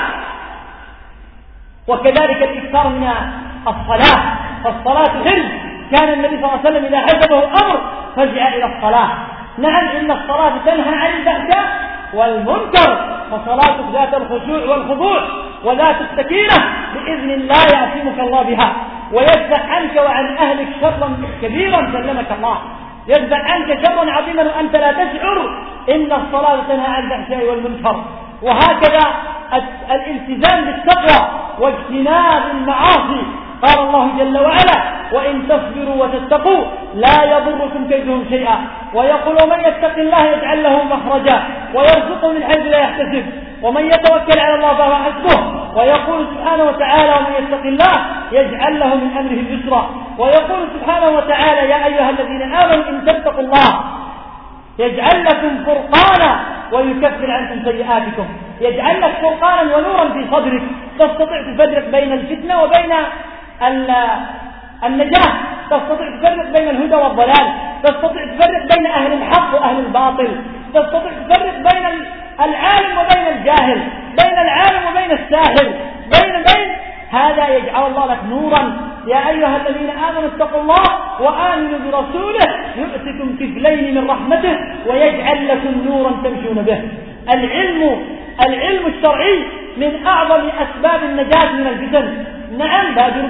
وكذلك الإكثار من الصلاة، فالصلاة حرز. كان النبي صلى الله عليه وسلم إذا حسبه أمر فجأ إلى الصلاة. نعم، إن الصلاة تنهى عن الفحشاء والمنكر، فصلاتك ذات الخشوع والخضوع وذات السكينة بإذن الله يعصمك الله بها، ويدفع عنك وعن أهلك شرا كبيرا سلمك الله، يدفع عنك شرا عظيما وأنت لا تشعر. إن الصلاة تنهى عن الفحشاء والمنكر. وهكذا الالتزام بالتقوى واجتناب المعاصي. قال الله جل وعلا وإن تصبروا وتتقوا لا يضركم كيدهم شيئا. ويقول ومن يتق الله يجعل له مخرجا ويرزقه من حيث لا يحتسب ومن يتوكل على الله فهو حسبه. ويقول سبحانه وتعالى ومن يتق الله يجعل له من أمره يسرا. ويقول سبحانه وتعالى يا أيها الذين آمنوا إن تتقوا الله يجعل لكم فرقانا ويكفر عنكم سيئاتكم. يجعل لك فرقانا ونورا في صدرك تستطيع تفرق بين الفتنة وبين النجاة، تستطيع تفرق بين الهدى والضلال، تستطيع تفرق بين أهل الحق وأهل الباطل، تستطيع تفرق بين العالم وبين الجاهل، بين العالم وبين الساحر، بين هذا يجعل الله لك نورا. يا أيها الذين آمنوا اتقوا الله وآمنوا برسوله يؤتكم كفلين من رحمته ويجعل لكم نورا تمشون به. العلم الشرعي من أعظم أسباب النجاة من الفتن. نعم بادروا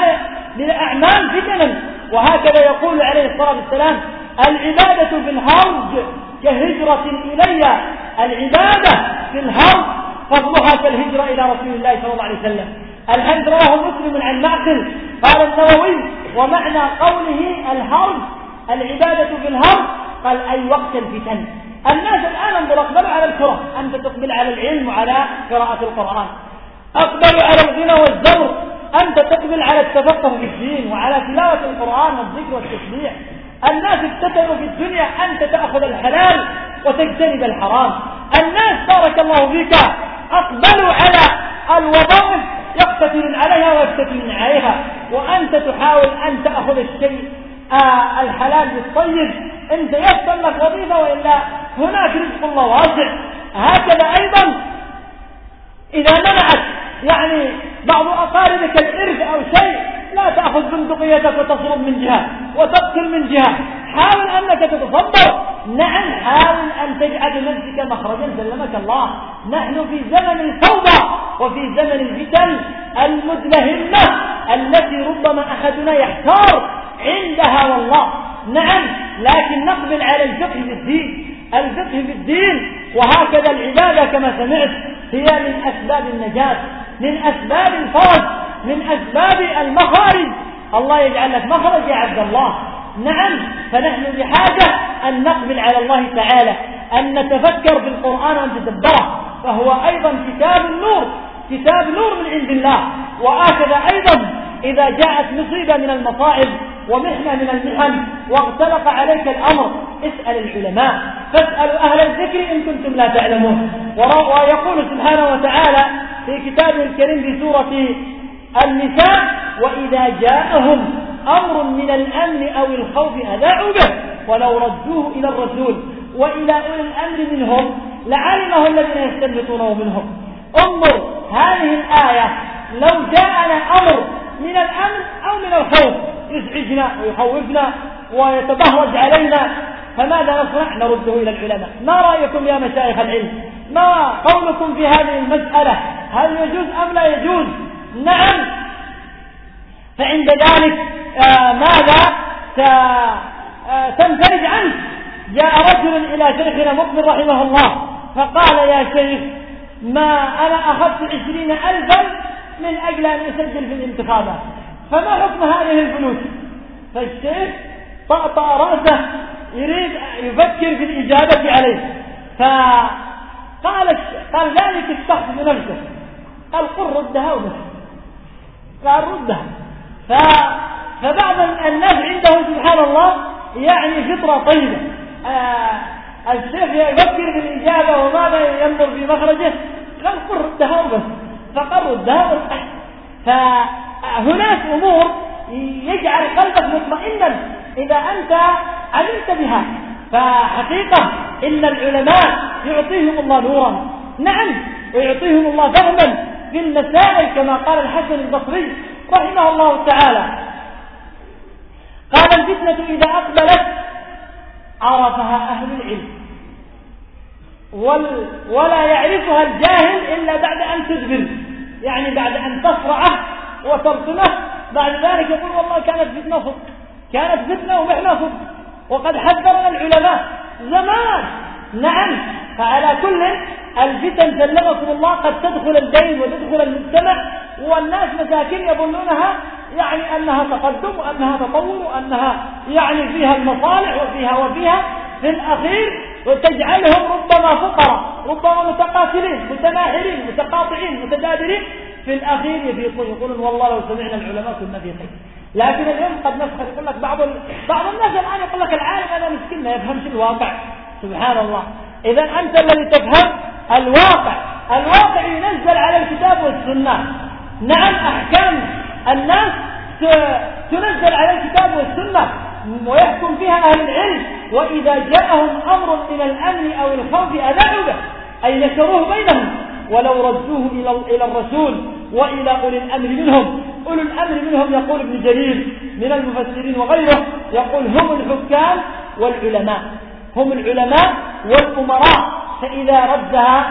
بالأعمال فتنا، وهكذا يقول عليه الصلاة والسلام العبادة في الهرج كهجرة إلي. العبادة في الهرج فضلها كالهجرة إلى رسول الله صلى الله عليه وسلم. الحديث رواه مسلم عن معقل قال النووي ومعنى قوله الهرج العبادة في الهرج قال أي وقت الفتن. الناس الآن انظر أقبلوا على الكرة، أنت تقبل على العلم وعلى قراءة القرآن، أقبلوا على الغنى والزور، أنت تقبل على التفقه في الدين وعلى تلاوة القرآن والذكر والتسبيح. الناس ابتدأوا في الدنيا أنت تأخذ الحلال وتجتنب الحرام. الناس بارك الله فيك أقبلوا على الوظائف يقتتلون عليها ويقتتلون عليها، وأنت تحاول أن تأخذ الشيء الحلال بالطيب. أنت يفضل لك وظيفة وإلا هناك رزق الله واسع. هكذا أيضا إذا منعت يعني بعض أقاربك الإرث أو شيء لا تأخذ بندقيتك وتصرف من جهة وتقتل من جهة، حاول أنك تتصبر. نعم حاول أن تجعل لنفسك مخرجا سلمك الله. نحن في زمن الفوضى وفي زمن الفتن المدلهمة التي ربما أحدنا يحتار عندها والله. نعم لكن نقبل على الفقه في الدين، الفقه في الدين. وهكذا العبادة كما سمعت هي من أسباب النجاة، من أسباب الفرج، من أسباب المخارج. الله يجعل لك مخرج يا عبد الله. نعم فنحن بحاجة أن نقبل على الله تعالى، أن نتفكر في القرآن وأن نتدبره، فهو أيضا كتاب النور، كتاب نور من عند الله. وهكذا أيضا إذا جاءت مصيبة من المصائب ومحنة من المحن واغتلق عليك الأمر اسأل العلماء، فاسألوا أهل الذكر إن كنتم لا تعلمون. ويقول سبحانه وتعالى في كتابه الكريم في سورة النساء وإذا جاءهم أمر من الأمن أو الخوف أذاعوا به ولو ردوه إلى الرسول وإلى أولي الأمر منهم لعلمه الذين يستنبطونه منهم. انظر هذه الآية لو جاءنا أمر من الأمن أو من الخوف يزعجنا ويخوفنا ويتبهرج علينا فماذا نصنع؟ نرده إلى العلماء. ما رأيكم يا مشايخ العلم؟ ما قولكم في هذه المسألة؟ هل يجوز أم لا يجوز؟ نعم. فعند ذلك ماذا تنفرج عنه؟ جاء رجل إلى شيخنا مقبل رحمه الله فقال يا شيخ ما أنا أخذت 20,000 من أجل أن أسجل في الانتخابات، فما حكم هذه الفلوس؟ فالشيخ طأطأ رأسه يريد يفكر في الإجابة عليه، قال ذلك الشخص بنفسه قال قل ردها وبس، قال ردها. فبعض الناس عنده سبحان الله يعني فطرة طيبة، الشيخ يفكر في الإجابة وماذا ينظر في مخرجه، قال قل ردها وبس، فقل ردها وبس. فهناك أمور يجعل قلبك مطمئنا إذا أنت علمت بها. فحقيقة إن العلماء يعطيهم الله نورا، نعم، ويعطيهم الله فهما في المسائل كما قال الحسن البصري رحمه الله تعالى قال الفتنة إذا أقبلت عرفها أهل العلم ولا يعرفها الجاهل إلا بعد أن تدبر، يعني بعد أن تصرعه وترسمه بعد ذلك يقول والله كانت فتنة ومحنة صدق، وقد حذرنا العلماء زمان. نعم. فعلى كل الفتن سلمكم الله قد تدخل الدين وتدخل المجتمع والناس مساكين يظنونها يعني أنها تقدم وأنها تطور وأنها يعني فيها المصالح وفيها في الأخير وتجعلهم ربما فقراء، ربما متقاتلين متناحرين متقاطعين متجادلين، في الأخير يفيقون يقولون والله لو سمعنا العلماء كنا في خير. لكن اليوم قد نسخر، يقول لك بعض الناس الآن يقول لك العالم هذا مسكين ما يفهمش الواقع. سبحان الله. إذا أنت الذي تفهم الواقع ينزل على الكتاب والسنة. نعم أحكام الناس تنزل على الكتاب والسنة ويحكم فيها أهل العلم، وإذا جاءهم أمر من الأمن أو الخوف أذاعوا به أي نشروه بينهم، ولو ردوه إلى الرسول وإلى أولي الأمر منهم. أولي الأمر منهم يقول ابن جرير من المفسرين وغيره، يقول هم الحكام والعلماء، هم العلماء والأمراء. فإذا ردها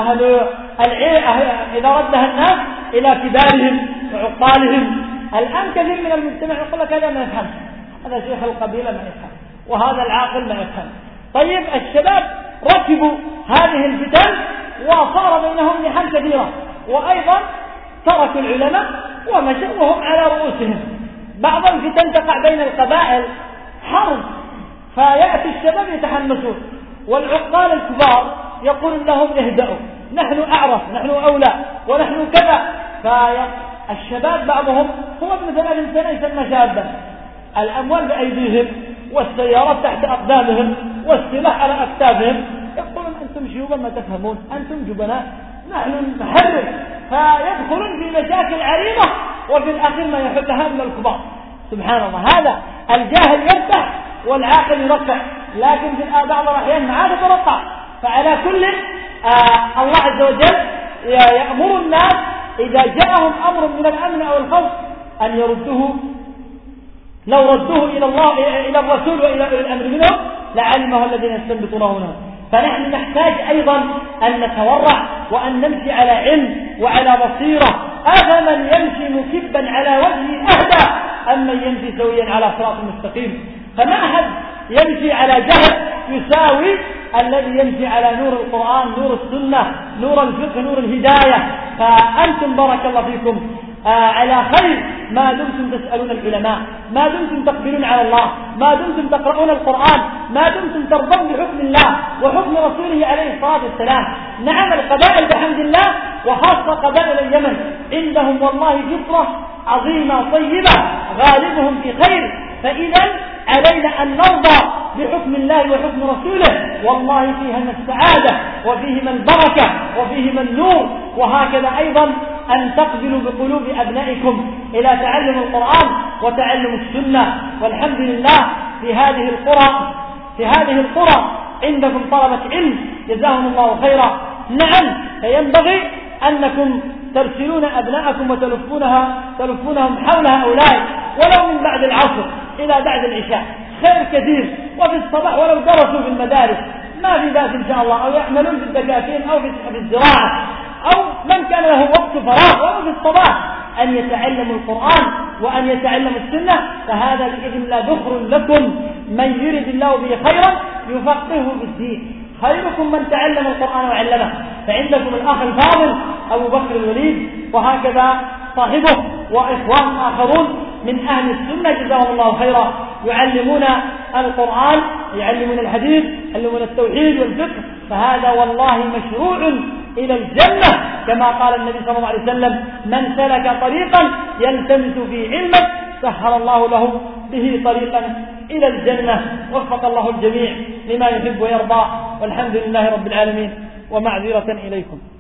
إذا ردها الناس إلى كبارهم وعقالهم. الآن كثير من المجتمع يقول لك هذا ما يفهم، هذا شيخ القبيلة ما يفهم، وهذا العاقل ما يفهم. طيب الشباب ركبوا هذه الفتن وصار بينهم محن كثيرة، وأيضا تركوا العلماء ومشوا وهم على رؤوسهم. بعض الفتن تقع بين القبائل حرب، فيأتي الشباب يتحمسون، والعقال الكبار يقول لهم اهدأوا، نحن أعرف، نحن أولى، ونحن كذا. فالشباب بعضهم هو ابن 30 سنة يسمى شابا، الأموال بأيديهم والسيارات تحت أقدامهم والسلاح على أكتافهم، يقولون أنتم شيوبا ما تفهمون، أنتم جبناء، نحن نحرر. فيدخلون في مشاكل عريضة، وفي الأخير ما يحلها من الكبار. سبحان الله. هذا الجاهل يفتح والعاقل يرفع، لكن في بعض الأحيان ما عاد يترفع. فعلى كل الله عز وجل يأمر الناس إذا جاءهم أمر من الأمن أو الخوف أن يردوه، لو ردوه إلى الله إلى الرسول وإلى الأمر منهم لعلمه الذين يستنبطونه منهم. فنحن نحتاج أيضا أن نتورع وأن نمشي على علم وعلى بصيرة. أفمن يمشي مكبا على وجهه أهدى أم من يمشي سويا على صراط مستقيم. فما أحد يمشي على جهل يساوي الذي يمشي على نور القرآن، نور السنة، نور الفقه، نور الهداية. فأنتم بارك الله فيكم على خير ما دمتم تسألون العلماء، ما دمتم تقبلون على الله، ما دمتم تقرؤون القرآن، ما دمتم ترضون بحكم الله وحكم رسوله عليه الصلاة والسلام. نعم القبائل بحمد الله، وخاصة قبائل اليمن عندهم والله فطرة عظيمة طيبة غالبهم في خير. فإذا علينا أن نرضى بحكم الله وحكم رسوله، والله فيها من السعادة وفيه من البركة وفيه من النور. وهكذا أيضا أن تقبلوا بقلوب أبنائكم إلى تعلم القرآن وتعلم السنة. والحمد لله في هذه القرى عندكم طلبة علم جزاهم الله خيرا. نعم فينبغي أنكم ترسلون أبناءكم وتلفونهم حول هؤلاء ولو من بعد العصر إلى بعد العشاء، خير كثير. وفي الصباح ولو درسوا في المدارس ما في بأس إن شاء الله، أو يعملون في الدكاكين أو في الزراعة، أو من كان له وقت فراغ ولو في الصباح أن يتعلموا القرآن وأن يتعلموا السنة. فهذا بإذن الله ذخر لكم، من يرد الله به خيرا يفقهه بالدين. خيركم من تعلم القرآن وعلمه. فعندكم الأخ الفاضل أبو بكر الوليد، وهكذا صاحبه وإخوان آخرون من أهل السنة جزاهم الله خيرا، يعلمون القرآن، يعلمون الحديث، يعلمون التوحيد والفقه. فهذا والله مشروع إلى الجنة، كما قال النبي صلى الله عليه وسلم: من سلك طريقا يلتمس فيه علما سهل الله له به طريقا إلى الجنة. وفق الله الجميع لما يحب ويرضى، والحمد لله رب العالمين، ومعذرة إليكم.